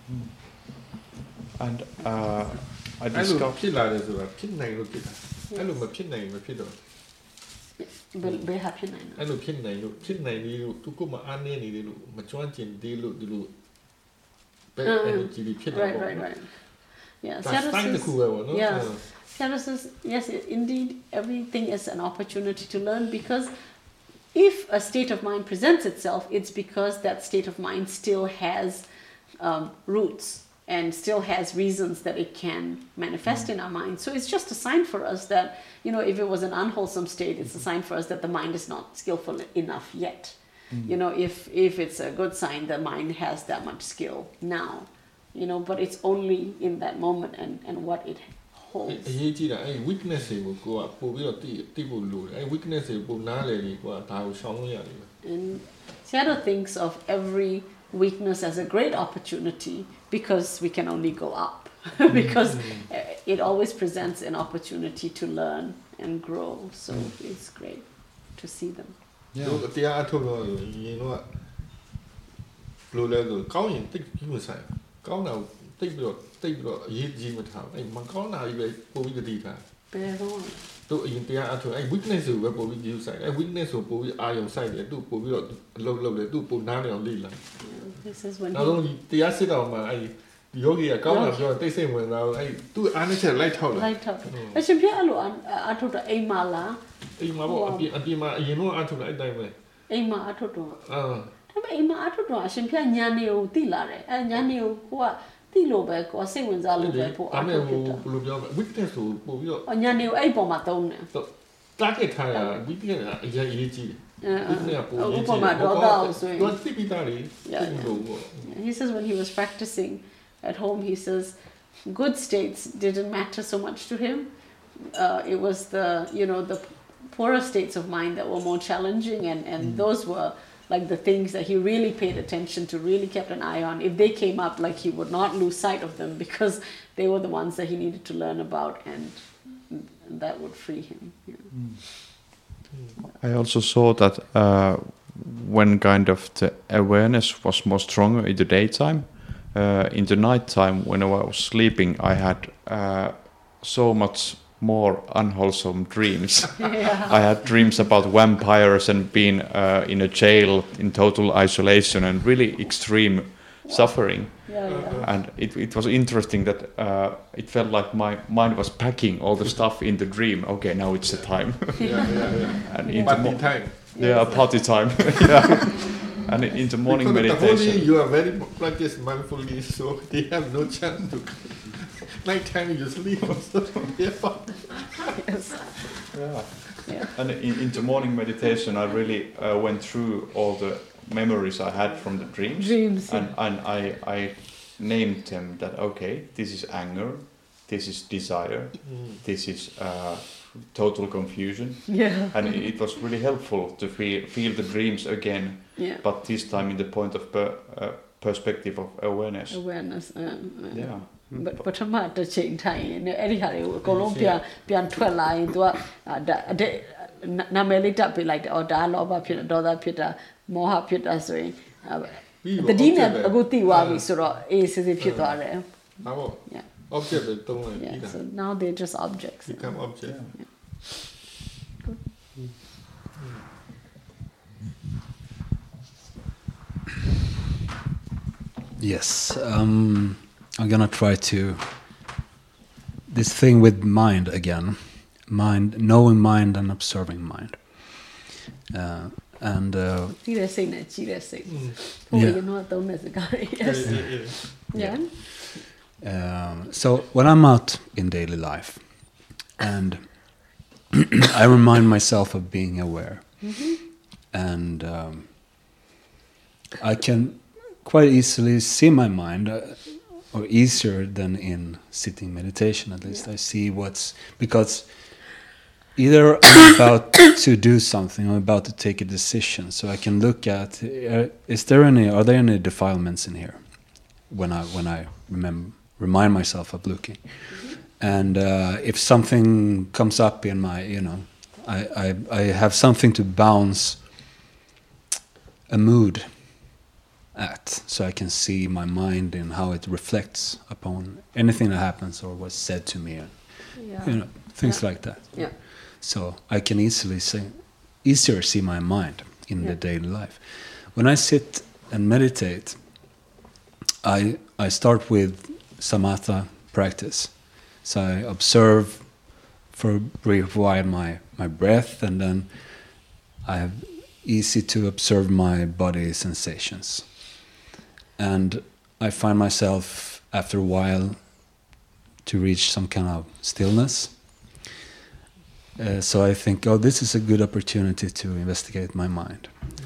and I အဲ့လို discovered ဖြစ်လာတယ်ဆိုတာဖြစ်နိုင်လို့ဖြစ်တာအဲ့လိုမဖြစ်နိုင်မဖြစ်တော့ဘယ်ဟာဖြစ်နိုင်လဲအဲ့လိုဖြစ်နိုင်လို့သူကမအားနေနေတယ်လို့မကျွမ်းကျင်သေးလို့ဒီလိုဘယ် energy ဖြစ်တာပေါ့ right. Yeah, That's fine to cool one, no? Yeah. Seattle says, yes, indeed, everything is an opportunity to learn because if a state of mind presents itself, it's because that state of mind still has roots and still has reasons that it can manifest in our mind. So it's just a sign for us that, you know, if it was an unwholesome state, it's a sign for us that the mind is not skillful enough yet. You know, if it's a good sign, the mind has that much skill now. You know, but it's only in that moment and what it holds. အရေးကြီးတာအဲ့ weakness တွေကိုကိုကပို့ပြီးတော့တိဖို့လိုတယ်အဲ့ weakness တွေပို့နားလေပြီးကိုကဒါကိုရှောင်လို့ရတယ် And Seattle thinks of every weakness as a great opportunity because we can only go up. Because it always presents an opportunity to learn and grow. So it's great to see them. တို့တရားအထုတ်လို့ရင်တော့လိုလဲဆိုကောင်းရင်တိတ်ပြီးမဆိုင်ကောင်းတာတိတ်ပြီးတော့အရေးကြီးမထားအဲ့မကောင်းတာကြီးပဲပို့ပြီးတတိထားဘယ်တော့တို့အရင်တရားအထုတ်အဲ့ weakness ကိုပဲပို့ပြီးယူဆိုင်အဲ့ weakness ကိုပို့ပြီးအာရုံဆိုင်တယ်သူ့ပို့ပြီးတော့အလုပ်လုပ်တယ်သူ့ပို့နားနေအောင်လေ့လာ This is when နောက်ဆုံးတရားစစ်တော်မှာအဲ့ယောဂီကကောင်းတာပြောတိတ်စိတ်ဝင်စားအဲ့သူ့အားနဲ့ချက်လိုက်ထောက်လာလိုက်ထောက်အရှင်ပြအဲ့လိုအထုတ်တော့အိမ်မှာလားအိမ်မှာပေါ့အပြင်မှာအရင်တော့အားထုတ်လိုက်အဲ့တိုင်းပဲအိမ်မှာအထုတ်တော့ဒါပေမဲ့အိမ်မှာအထုတ်တော့အရှင်ပြညာနေကိုတိလာတယ်အဲညာနေကိုကိုကတိလို့ပဲကိုစိတ်ဝင်စားလို့ပဲပို့အထုတ်ဖြစ်တာဘယ်လိုပြောမလဲ weakness ကိုပို့ပြီးတော့ညာနေကိုအဲ့ပေါ်မှာသုံးတယ် target ထားရ weakness ကအရင်ရေးကြည့်တယ် He says when he was practicing at home, he says good states didn't matter so much to him. It was the the poorer states of mind that were more challenging, and those were like the things that he really paid attention to, really kept an eye on. If they came up, like he would not lose sight of them because they were the ones that he needed to learn about, and that would free him. I also saw that when kind of the awareness was more stronger in the daytime, in the nighttime when I was sleeping, I had so much more unwholesome dreams. I had dreams about vampires and being in a jail in total isolation and really extreme suffering. And it was interesting that it felt like my mind was packing all the stuff in the dream. Okay, now it's the time. And party time. Yeah, party time. Yeah. And in the morning because meditation. The you are very practice mindfully, so they have no chance to. Nighttime you sleep also. Yeah. And in the morning meditation, I really went through all the memories I had from the dreams. And I named them that, okay, this is anger, this is desire, this is total confusion. And it was really helpful to feel the dreams again, but this time in the point of perspective of awareness. Yeah. But ပထမတစ်ချိန်ထိုင်ရင်အဲ့ဒီဟာတွေကိုအကုန်လုံးပြန်ထွက်လာရင် तू ကနာမည်လေးတက်ပေးလိုက်တယ်အော်ဒါလောဘဖြစ်တာဒေါသဖြစ်တာမောဟဖြစ်တာဆိုရင်တတိနဲ့အခုတိသွားပြီဆိုတော့အေးစစ်စစ်ဖြစ်သွားတယ်ဟာပေါ့ object ပဲတုံးလိုက်ပြီးတာ so now they're just objects become object Yes, I'm gonna try to this thing with mind again, knowing mind and observing mind, and so when I'm out in daily life, and I remind myself of being aware, and I can quite easily see my mind, or easier than in sitting meditation. At least I see because either I'm about to do something, I'm about to take a decision, so I can look at are there any defilements in here when I remind myself of looking, and if something comes up in my I have something to bounce a mood at, so I can see my mind and how it reflects upon anything that happens or was said to me, things like that. So I can easier see my mind in the daily life. When I sit and meditate, I start with samatha practice. So I observe for a brief while my breath, and then I have easy to observe my body sensations. And I find myself after a while to reach some kind of stillness. So I think, this is a good opportunity to investigate my mind.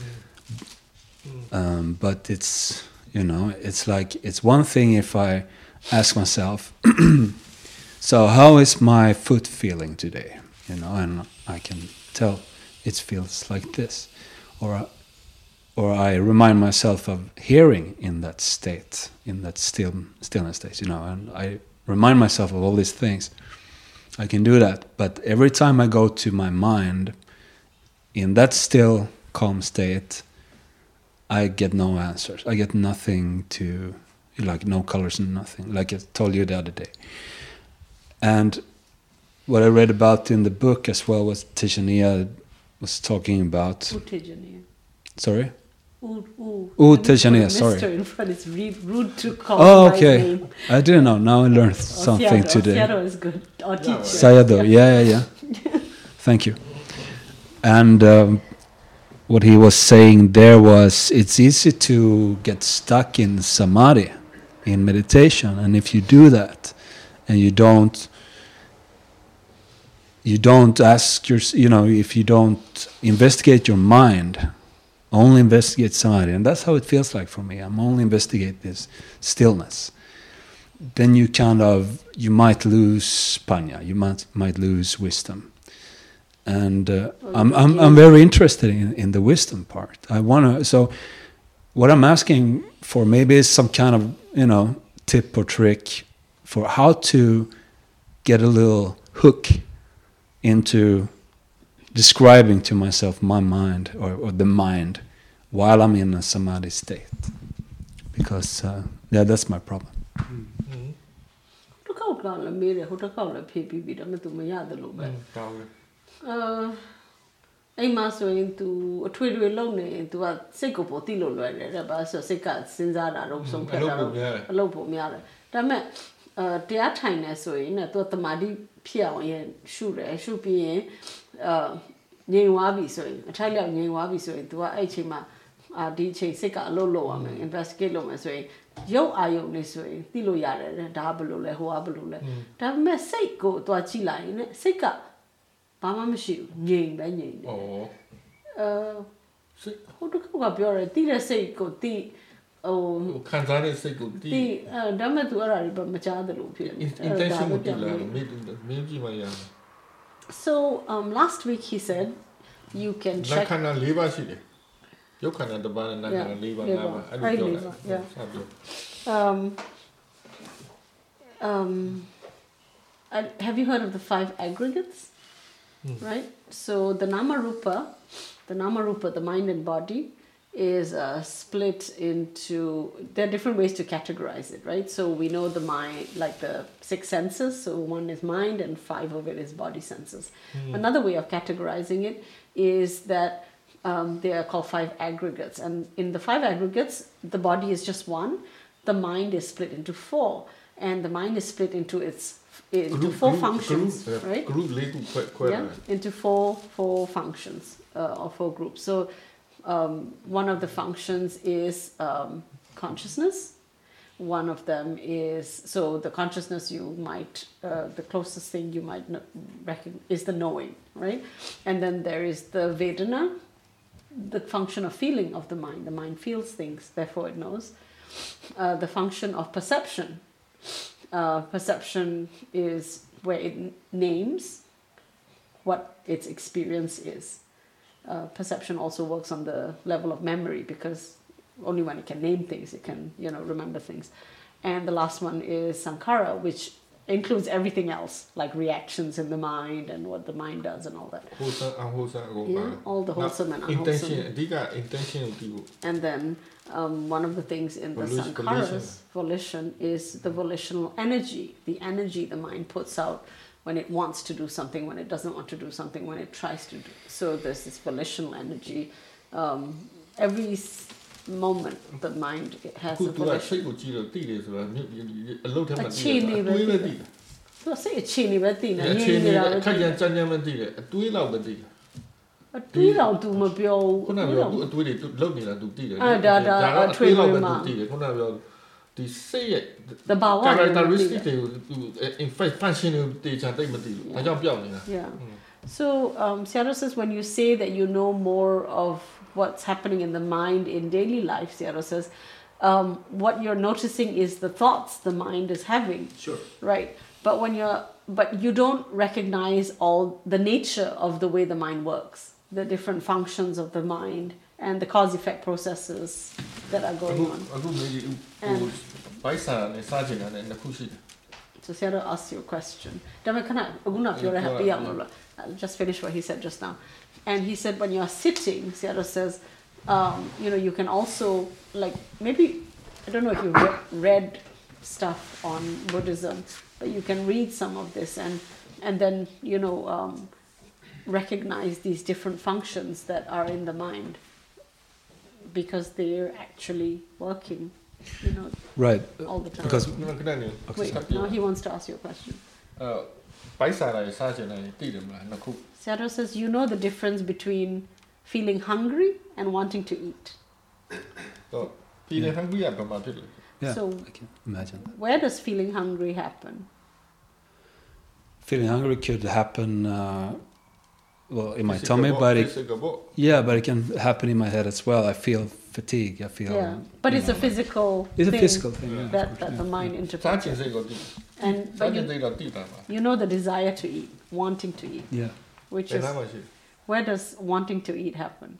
But it's, it's like, it's one thing if I ask myself, so how is my foot feeling today? And I can tell it feels like this. Or I remind myself of hearing in that state, in that stillness state, and I remind myself of all these things. I can do that, but every time I go to my mind, in that still, calm state, I get no answers. I get nothing no colors and nothing, like I told you the other day. And what I read about in the book as well was Tejaniya was talking about. Tejaniya. Sorry? Tejaniya, sorry. Mr. in front is rude to call Oh, my okay. name. I didn't know. Now I learned something today. Osiado is good. Our teacher. Sayadaw, yeah. Thank you. And what he was saying there was, it's easy to get stuck in samadhi, in meditation, and if you do that, and you don't ask if you don't investigate your mind, only investigate samadhi, and that's how it feels like for me. I'm only investigate this stillness. Then you might lose panya, you might lose wisdom. And I'm very interested in the wisdom part. So what I'm asking for maybe is some kind of, tip or trick for how to get a little hook into describing to myself my mind or the mind while I'm in a samadhi state. Because, that's my problem. Ai so in tu a twi twi long ne tu a sait ko po ti lo lwe le ba so sait ka sin sa da ro song phet da a lo po mya le da me tya thai ne so yin ne tu tamadi phit awon yin shu le shu pi yin nyin wa bi so yin a thai liao nyin wa bi so yin tu a ai chain ma di chain sait ka a lo wa me investigate lo me so yin yau a yau ne so yin ti lo ya le da ba lo le ho a ba lo le da me sait ko twa chi la yin ne sait kaဘာမှမရှိဘူးငြိမ်ပဲငြိမ်တယ်ဟိုတခုကပြောတယ်တိတဲ့စိတ်ကိုတိခံစားတဲ့စိတ်ကိုတိဒါမဲ့သူအဲ့ဒါတွေမကြားသလိုဖြစ်နေ intention ကိုတိလာမင်းကြည့်မရ So last week he said you can check ခန္ဓာ၄ပါးရှိတယ်ရုပ်ခန္ဓာတစ်ပါးနဲ့နာမ်ခန္ဓာ၄ပါး၅ပါးအဲ့လိုပြောတာ Have you heard of the 5 aggregates? Right? So the nama rupa, the mind and body, is split into, there are different ways to categorize it, right? So we know the mind, like the 6 senses, so 1 is mind and 5 of it is body senses. Another way of categorizing it is that they are called 5 aggregates, and in the 5 aggregates, the body is just 1, the mind is split into 4, and the mind is split into into 4 functions, right? Into four functions or 4 groups. So one of the functions is consciousness. One of them is, so the consciousness you might, the closest thing you might recognize is the knowing, right? And then there is the Vedana, the function of feeling of the mind. The mind feels things, therefore it knows. The function of perception. Perception is where it names what its experience is. Perception also works on the level of memory because only when it can name things, it can, remember things. And the last one is sankhara, which includes everything else, like reactions in the mind and what the mind does and all that. All the wholesome and unwholesome. And then one of the things in the sankharas, volition, is the volitional energy, the energy the mind puts out when it wants to do something, when it doesn't want to do something, when it tries to do. So there's this volitional energy. Every moment the mind has a volition. So say it's chini but tina. A tweet out to my bill. The characteristic in fact function yeah. So Sayadaw says when you say that you know more of what's happening in the mind in daily life, Sayadaw says what you're noticing is the thoughts the mind is having. Sure. Right. But you don't recognize all the nature of the way the mind works, the different functions of the mind and the cause-effect processes that are going on. So Sayadaw asks you a question. I'll just finish what he said just now. And he said when you are sitting, Sayadaw says, you can also, like, maybe, I don't know if you've read stuff on Buddhism, but you can read some of this and then, recognize these different functions that are in the mind. because they're actually working, you know, Right. all the time. Because Wait, now he wants to ask you a question. ဘိုက်စားတိုင်းစားချင်တိုင်းတည်တယ်မလားနှစ်ခု Seattle says, you know the difference between feeling hungry and wanting to eat. တော့ feeling hungry ကဘယ်မှာဖြစ်လဲ Yeah, So I can imagine that. where does feeling hungry happen? Feeling hungry could happen, well, in my tummy, but but it can happen in my head as well. I feel fatigue. I feel. Yeah, but it's a physical. It's a thing physical thing, yeah, that of course, the mind စား interprets. ချင်စိတ်ကိုတည် And စား but ချင်စိတ်တော့တည်တာပါ you know the desire to eat, wanting to eat. Yeah. Which ဘယ် is နားမှာရှိ where does wanting to eat happen?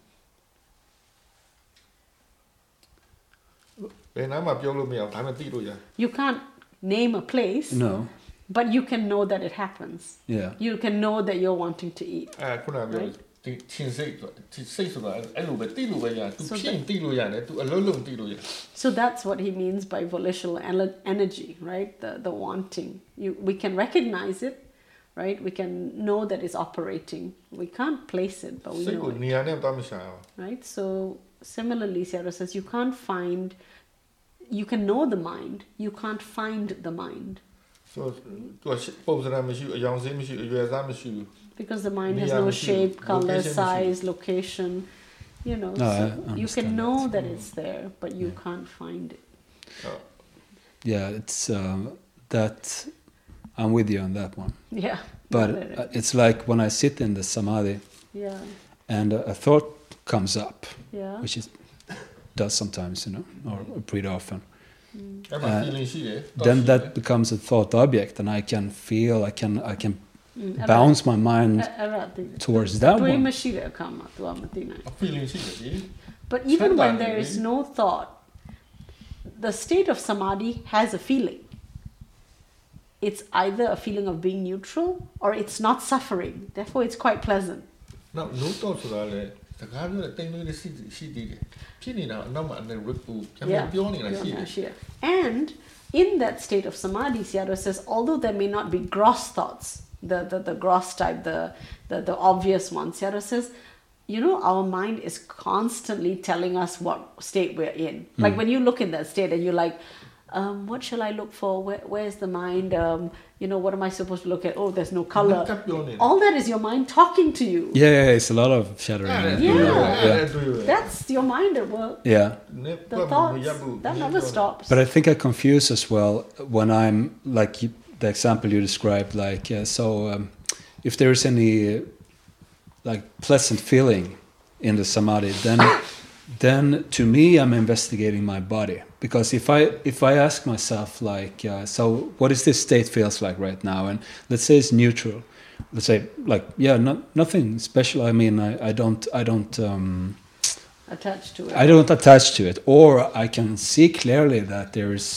ဘယ်နားမှာပြောလို့မရအောင်ဒါမှတည်လို့ရ You can't name a place. No. But you can know that it happens. Yeah. You can know that you're wanting to eat. ခုနကပြောဒီချင်းစိတ်စိတ်ဆိုတာအဲ့လိုပဲတည်လို့ပဲရ तू ဖြစ်ရင်တည်လို့ရတယ် तू အလုံးလုံးတည်လို့ရ So that's what he means by volitional energy, right? The wanting. We can recognize it, right? We can know that it's operating. We can't place it, but we စိတ် know ကို it, နေရာနဲ့တောင်းမရှာအောင် right? So similarly, Sarah says you can't find. You can know the mind. You can't find the mind. so သူပုံစံမရှိအယောင်စင်းမရှိအရွယ်စားမရှိ Because the mind has no shape, color, size, location. You know, No, so I you can understand know that it's there, but you can't find it. Yeah, it's that. I'm with you on that one. Yeah. But it's like when I sit in the samadhi, Yeah. and a thought comes up, Yeah. which is does sometimes, you know, or pretty often. Then that becomes a thought object, and I can feel, I can bounce my mind towards that one. But even when there is no thought, the state of samadhi has a feeling. It's either a feeling of being neutral or it's not suffering. Therefore, it's quite pleasant. No thought ဆိုတာလေစကားပြောတဲ့တိမ်လေးတွေရှိသေးတယ်ဖြစ်နေတာအနောက်မှာအနေနဲ့ပူပြန်ပြောနေတာရှိတယ် And in that state of samadhi, Sayadaw says, although there may not be gross thoughts, the gross type, the obvious ones, Sayadaw says, you know, our mind is constantly telling us what state we're in. Like when you look in that state and you're like, what shall I look for? Where's the mind? You know, what am I supposed to look at? Oh, there's no color. All that is your mind talking to you. Yeah, it's a lot of shattering. That's your mind at work. Yeah. The thoughts, that never stops. But I think I confuse as well when I'm like the example you described, like if there is any like pleasant feeling in the samadhi, then to me I'm investigating my body, because if I ask myself like so what is this state feels like right now, and let's say it's neutral, let's say like nothing special, I mean I don't attach to it. I don't attach to it, or I can see clearly that there is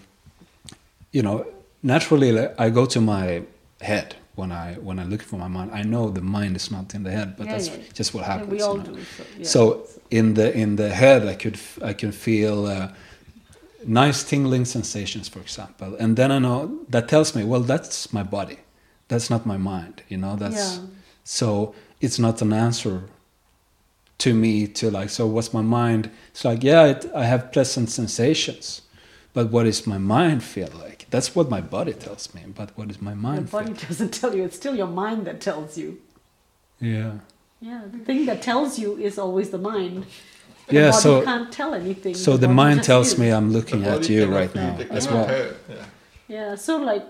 you know, naturally I go to my head when I look for my mind. I know the mind is not in the head, but that's just what happens. We all do. So in the head, I can feel nice tingling sensations, for example, and then I know that tells me, well, that's my body, that's not my mind. You know, so it's not an answer to me to like. So what's my mind? It's like I have pleasant sensations, but what does my mind feel like? That's what my body tells me, but what does my mind feel? Your body doesn't tell you. It's still your mind that tells you. Yeah. Yeah, the thing that tells you is always the mind. The body can't tell anything. So the mind tells me I'm looking at you right now as well. Yeah, so like,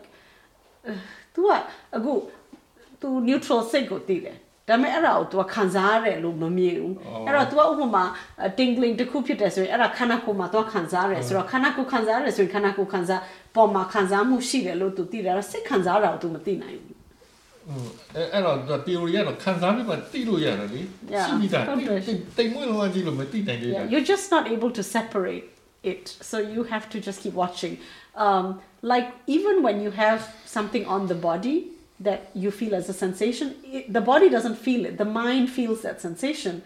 tu neutral စိတ်ကိုသိတယ်ဒါပေမဲ့အဲ့ဒါကို तू ခံစားရတယ်လို့မမြင်ဘူးအဲ့တော့ तू ဥပမာ tingling တစ်ခုဖြစ်တယ်ဆိုရင်အဲ့ဒါခန္ဓာကိုယ်မှာ तू ခံစားရတယ်ဆိုတော့ခန္ဓာကိုယ်ခံစားရတယ်ဆိုရင်ခန္ဓာကိုယ်ခံစားပေါ်မှာခံစားမှုရှိတယ်လို့ तू သိတယ်စိတ်ခံစားတာကို तू မသိနိုင်ဘူးအဲ့တော့ theory ကတော့ခံစားပြီးမှသိလို့ရတယ်လေရှိပြီးတာတိမ်မွေးလုံးကြည့်လို့မသိနိုင်သေးဘူး You're just not able to separate it, so you have to just keep watching. Like even when you have something on the body that you feel as a sensation, the body doesn't feel it. The mind feels that sensation.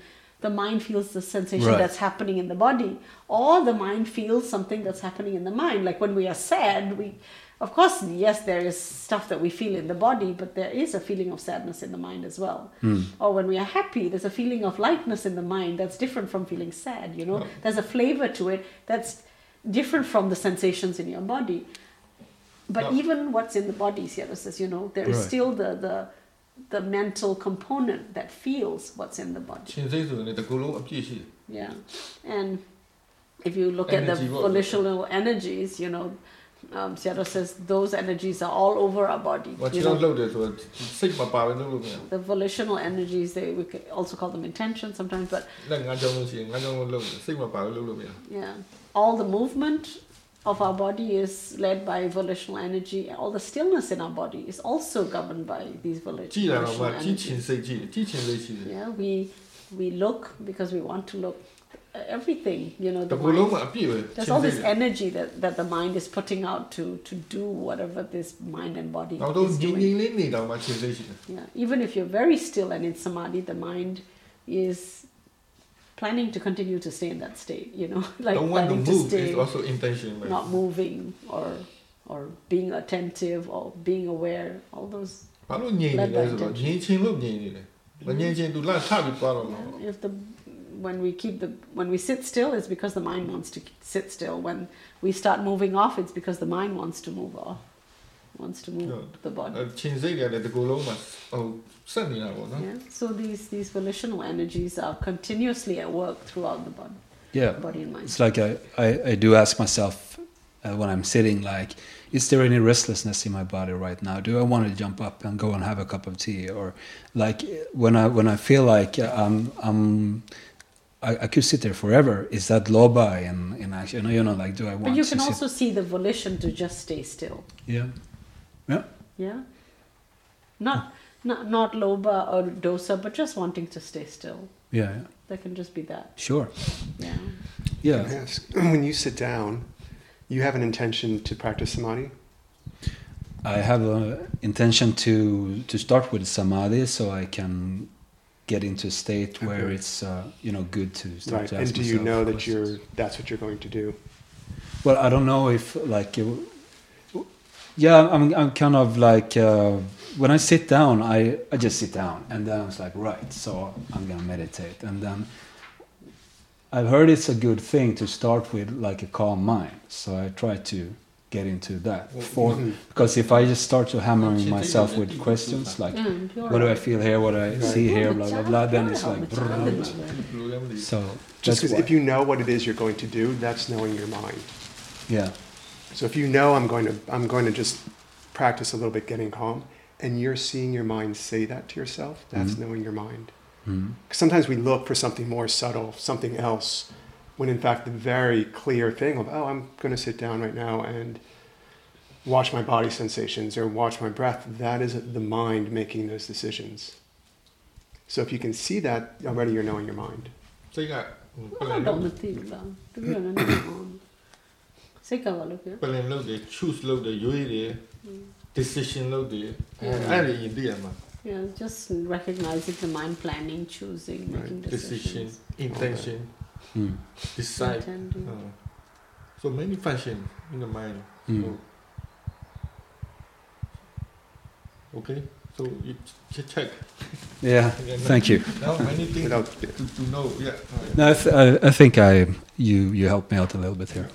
the mind feels the sensation Right. that's happening in the body, or the mind feels something that's happening in the mind. Like when we are sad, of course, yes, there is stuff that we feel in the body, but there is a feeling of sadness in the mind as well. Or when we are happy, there's a feeling of lightness in the mind that's different from feeling sad, you know. Oh. There's a flavor to it that's different from the sensations in your body. But No. even what's in the body, Seattle says, you know, there is Right. still the mental component that feels what's in the body. ချင်းစိတ်ဆိုရင်လည်းတစ်ခုလုံးအပြည့်ရှိတယ် Yeah. And if you look at the Energy what? volitional energies, you know, Seattle says those energies are all over our body. ဘာချ You င်းတော့ know, လုပ်တယ်ဆိုတော့စိတ်မပါဘဲလုပ်လို့မရဘူး the volitional energies, we could also call them intention sometimes, but လက်ငါးကြောင်းလို့ရှိရင်ငါးကြောင်းလို့လုပ်တယ်စိတ်မပါဘဲလုပ်လို့မရဘူး yeah, all the movement of our body is led by volitional energy. All the stillness in our body is also governed by these ကြည့်တာ volitional တော့မှကြည့်ချင် energies. စိတ်ကြည့်တယ်ကြည့်ချင်စိတ်ရှိတယ် Yeah, we look because we want to look. Everything, you know, တ the ကူလုံး mind, မှာအပြည့်ပဲ there's ချင်း all စိတ် this တယ် energy that the mind is putting out to do whatever this mind and body နောက်တော့ is ငြိမ် doing. ငြိမ်လေးနေတော့မှချင်းစိတ်ရှိတယ် Yeah, even if you're very still and in samadhi, the mind is planning to continue to stay in that state, you know, like don't want to planning to move stay is also intention ပဲ not moving or being attentive or being aware, all those. ဘာလို့ငြိမ်နေလဲဆိုတော့ငြိမ်ချင်းလို့ငြိမ်နေတယ်မငြိမ်ချင်းသူလက်ထပြီးသွားတော့မှာ If when we sit still, it's because the mind wants to sit still. When we start moving off, it's because the mind wants to move off, wants to move the body. ချင်းစိတ်ရတယ်တကူလုံးမှာဟိုဆက်နေတာပေါ့နော် Yeah. So these volitional energies are continuously at work throughout the body. Yeah, Body and mind. it's like I do ask myself when I'm sitting, like, is there any restlessness in my body right now? Do I want to jump up and go and have a cup of tea? Or like when I feel like I could sit there forever, is that loba in action? You know, like, do I want But you to can sit? also see the volition to just stay still. Yeah, yeah, Yeah. Not loba or dosa, but just wanting to stay still. yeah, yeah. That can just be that. Sure. Yeah. Yeah. Can I ask, when you sit down, you have an intention to practice samadhi? I have an intention to start with samadhi, so I can get into a state where Okay. it's good to start Right. to And ask do you myself know that questions. that's what you're going to do? Well, I don't know if I'm kind of like when I sit down, I just sit down, and then I was like, right, so I'm gonna meditate, and then I've heard it's a good thing to start with like a calm mind, so I try to get into that. Because if I just start to hammering myself with questions like, what do I feel here, what do I see here, blah blah blah, then it's like, so Just that's because why. if you know what it is you're going to do, that's knowing your mind. Yeah. So if you know I'm going to just practice a little bit getting calm, and you're seeing your mind say that to yourself, that's knowing your mind. 'Cause sometimes we look for something more subtle, something else, when in fact the very clear thing of, oh, I'm going to sit down right now and watch my body sensations or watch my breath, that is the mind making those decisions. So if you can see that, already you're knowing your mind. စိတ်ကပလ I န် don't know the to be honest. Say ka ba lo kya? ပလန်လုပ်တယ် choose လုပ်တယ်ရွေးတယ် decision လုပ်တယ်အဲ့ဒီရင်တည်းရမှာ Yeah, just recognizing the mind planning, choosing, making decision decisions. intention decide Intending. so many function in the mind so, okay so you check Yeah. Thank you. now many things to know yeah No, I think you helped me out a little bit here.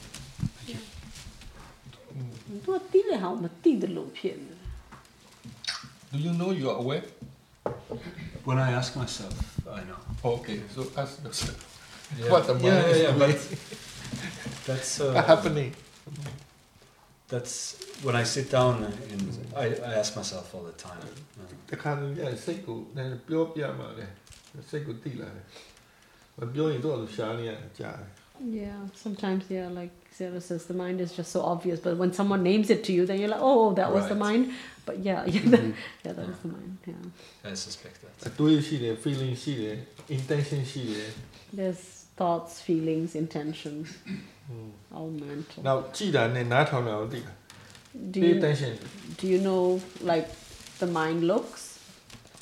Tu ti le hao ma ti de lo phian. do you know you are aware When I ask myself, I know. okay so ask yourself Yeah. what the mind is but doing. that's happening That's when I sit down and I ask myself all the time. တခါတည်းစိတ်ကိုပြောပြမှာလေစိတ်ကိုတိလာတယ်မပြောရင်တော့ရှားနေရကြာတယ် Yeah, sometimes like Sarah says, the mind is just so obvious. But when someone names it to you, then you're like, oh, that was the mind. But yeah, that is the mind. Yeah. I suspect that. အတွေးရှိတယ် feeling ရှိတယ် intention ရှိတယ် There's thoughts, feelings, intentions, all mental. နောက်ကြည်တာနဲ့နားထောင်တာကိုသိတာ Do pay you attention do you know like the mind looks,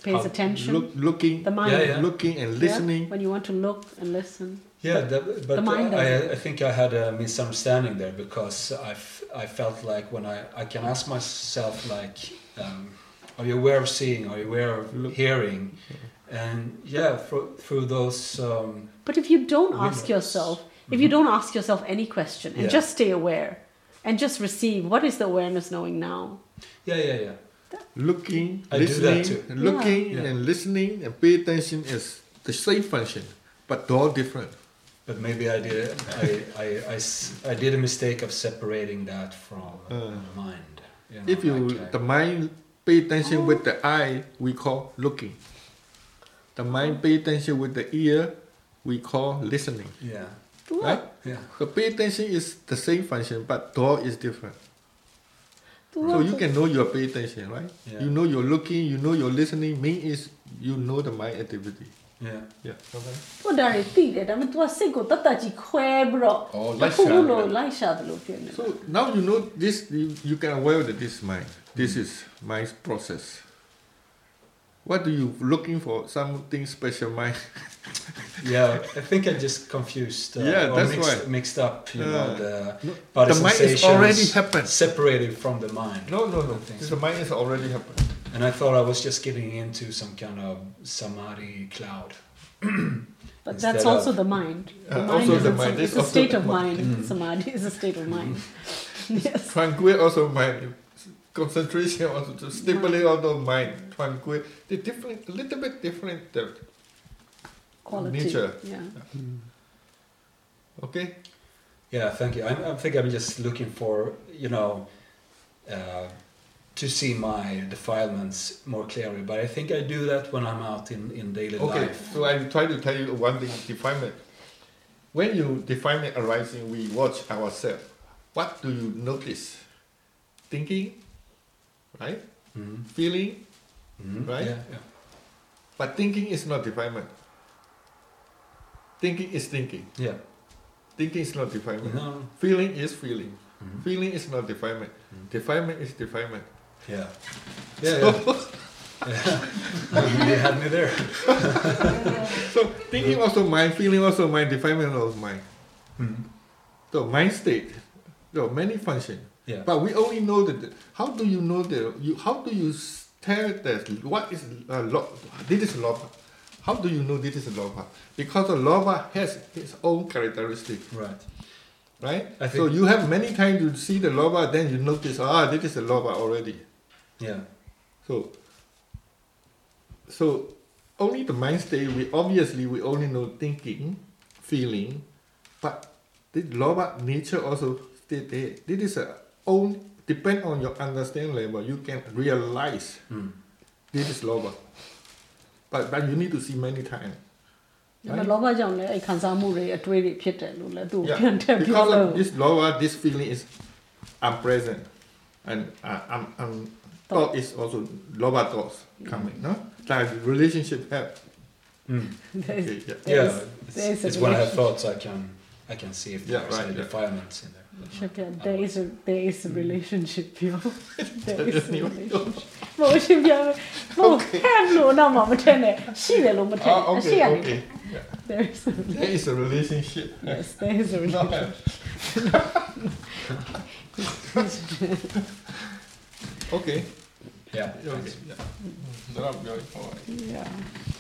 pays attention. Looking, the mind. Looking and listening. Yeah? When you want to look and listen. Yeah, but the mind I think I had a misunderstanding there, because I felt like when I can ask myself like, are you aware of seeing? Are you aware of hearing? And through those. But if you don't ask yourself, if you don't ask yourself any question and just stay aware and just receive, what is the awareness knowing now? Yeah. Looking, I listening, do that too. looking and listening and pay attention is the same function, but they're all different. But maybe I did a mistake of separating that from the mind. You know, if the mind pay attention with the eye, we call looking. The mind pay attention with the ear, we call listening. Yeah. Right? Yeah. So pay attention is the same function, but door is different. So you can know you're paying attention, right? Yeah. You know you're looking, you know you're listening. Mean is you know the mind activity. Yeah. Yeah. Okay. 我ဒါတွေသိတယ်ဒါပေမဲ့ तू စိတ်ကိုတတ်တတ်ကြီးခွဲပြီးတော့ လိုက်ရှာတယ်လို့ဖြစ်နေ So now you know this, you can aware that this mind. This is mind's process. What do you looking for? Something special mind? Yeah, I think I just confused. Mixed up. You know, the body the mind is already happened. Separated from the mind. No. The mind is already happened. And I thought I was just getting into some kind of samadhi cloud. But that's also the mind. The mind is a state of mind. Samadhi is a state of mind. Yes. Tranquil also mind. Concentration also to stimulate also mind. Tranquil. They're different, a little bit different quality. Nature. Yeah. Okay. Yeah, thank you. I think I'm just looking for, to see my defilements more clearly. But I think I do that when I'm out in daily life. Okay, so I try to tell you one thing, defilement. When you defilement arising, we watch ourselves. What do you notice? Thinking, right? Mm-hmm. Feeling, right? Yeah. But thinking is not defilement. Thinking is thinking. Yeah. Thinking is not defilement. No. Feeling is feeling. Mm-hmm. Feeling is not defilement. Defilement is defilement. Yeah. You had me there. So thinking also mind, feeling also mind, defilement also mind. Mm-hmm. So mind state, there are many functions. Yeah. But we only know that. How do you know that? How do you tell that? What is this is lobha? How do you know this is lobha? Because the lobha has its own characteristic. Right. Right. So you have many times you see the lobha, then you notice this is a lobha already. Yeah. So only the mind state. We only know thinking, feeling, but the lobha nature also stay there. This is own depend on your understanding level. You can realize this is lobha, but you need to see many times. ဒါလောဘကြောင့်လည်းအဲ့ခံစားမှုတွေအတွေ့အကြုံဖြစ်တယ်လို့လည်းသူပြန်ထည့်ပြော Because လို့ of this lobha, this feeling is unpresent, and thought is also lobha thoughts coming. No, like relationship have. It's when I have thoughts I can see if there's any defilements in there. There is a relationship, yo. There is a relationship. မဟုတ်ရှင်ပြမယ်မဟုတ်ဟဲ့လို့တော့မထင်နဲ့ရှိတယ်လို့မထင်အရှိရတယ် There is a relationship. Yes, there is a relationship. Okay. Yeah. Okay. Yeah. Yeah.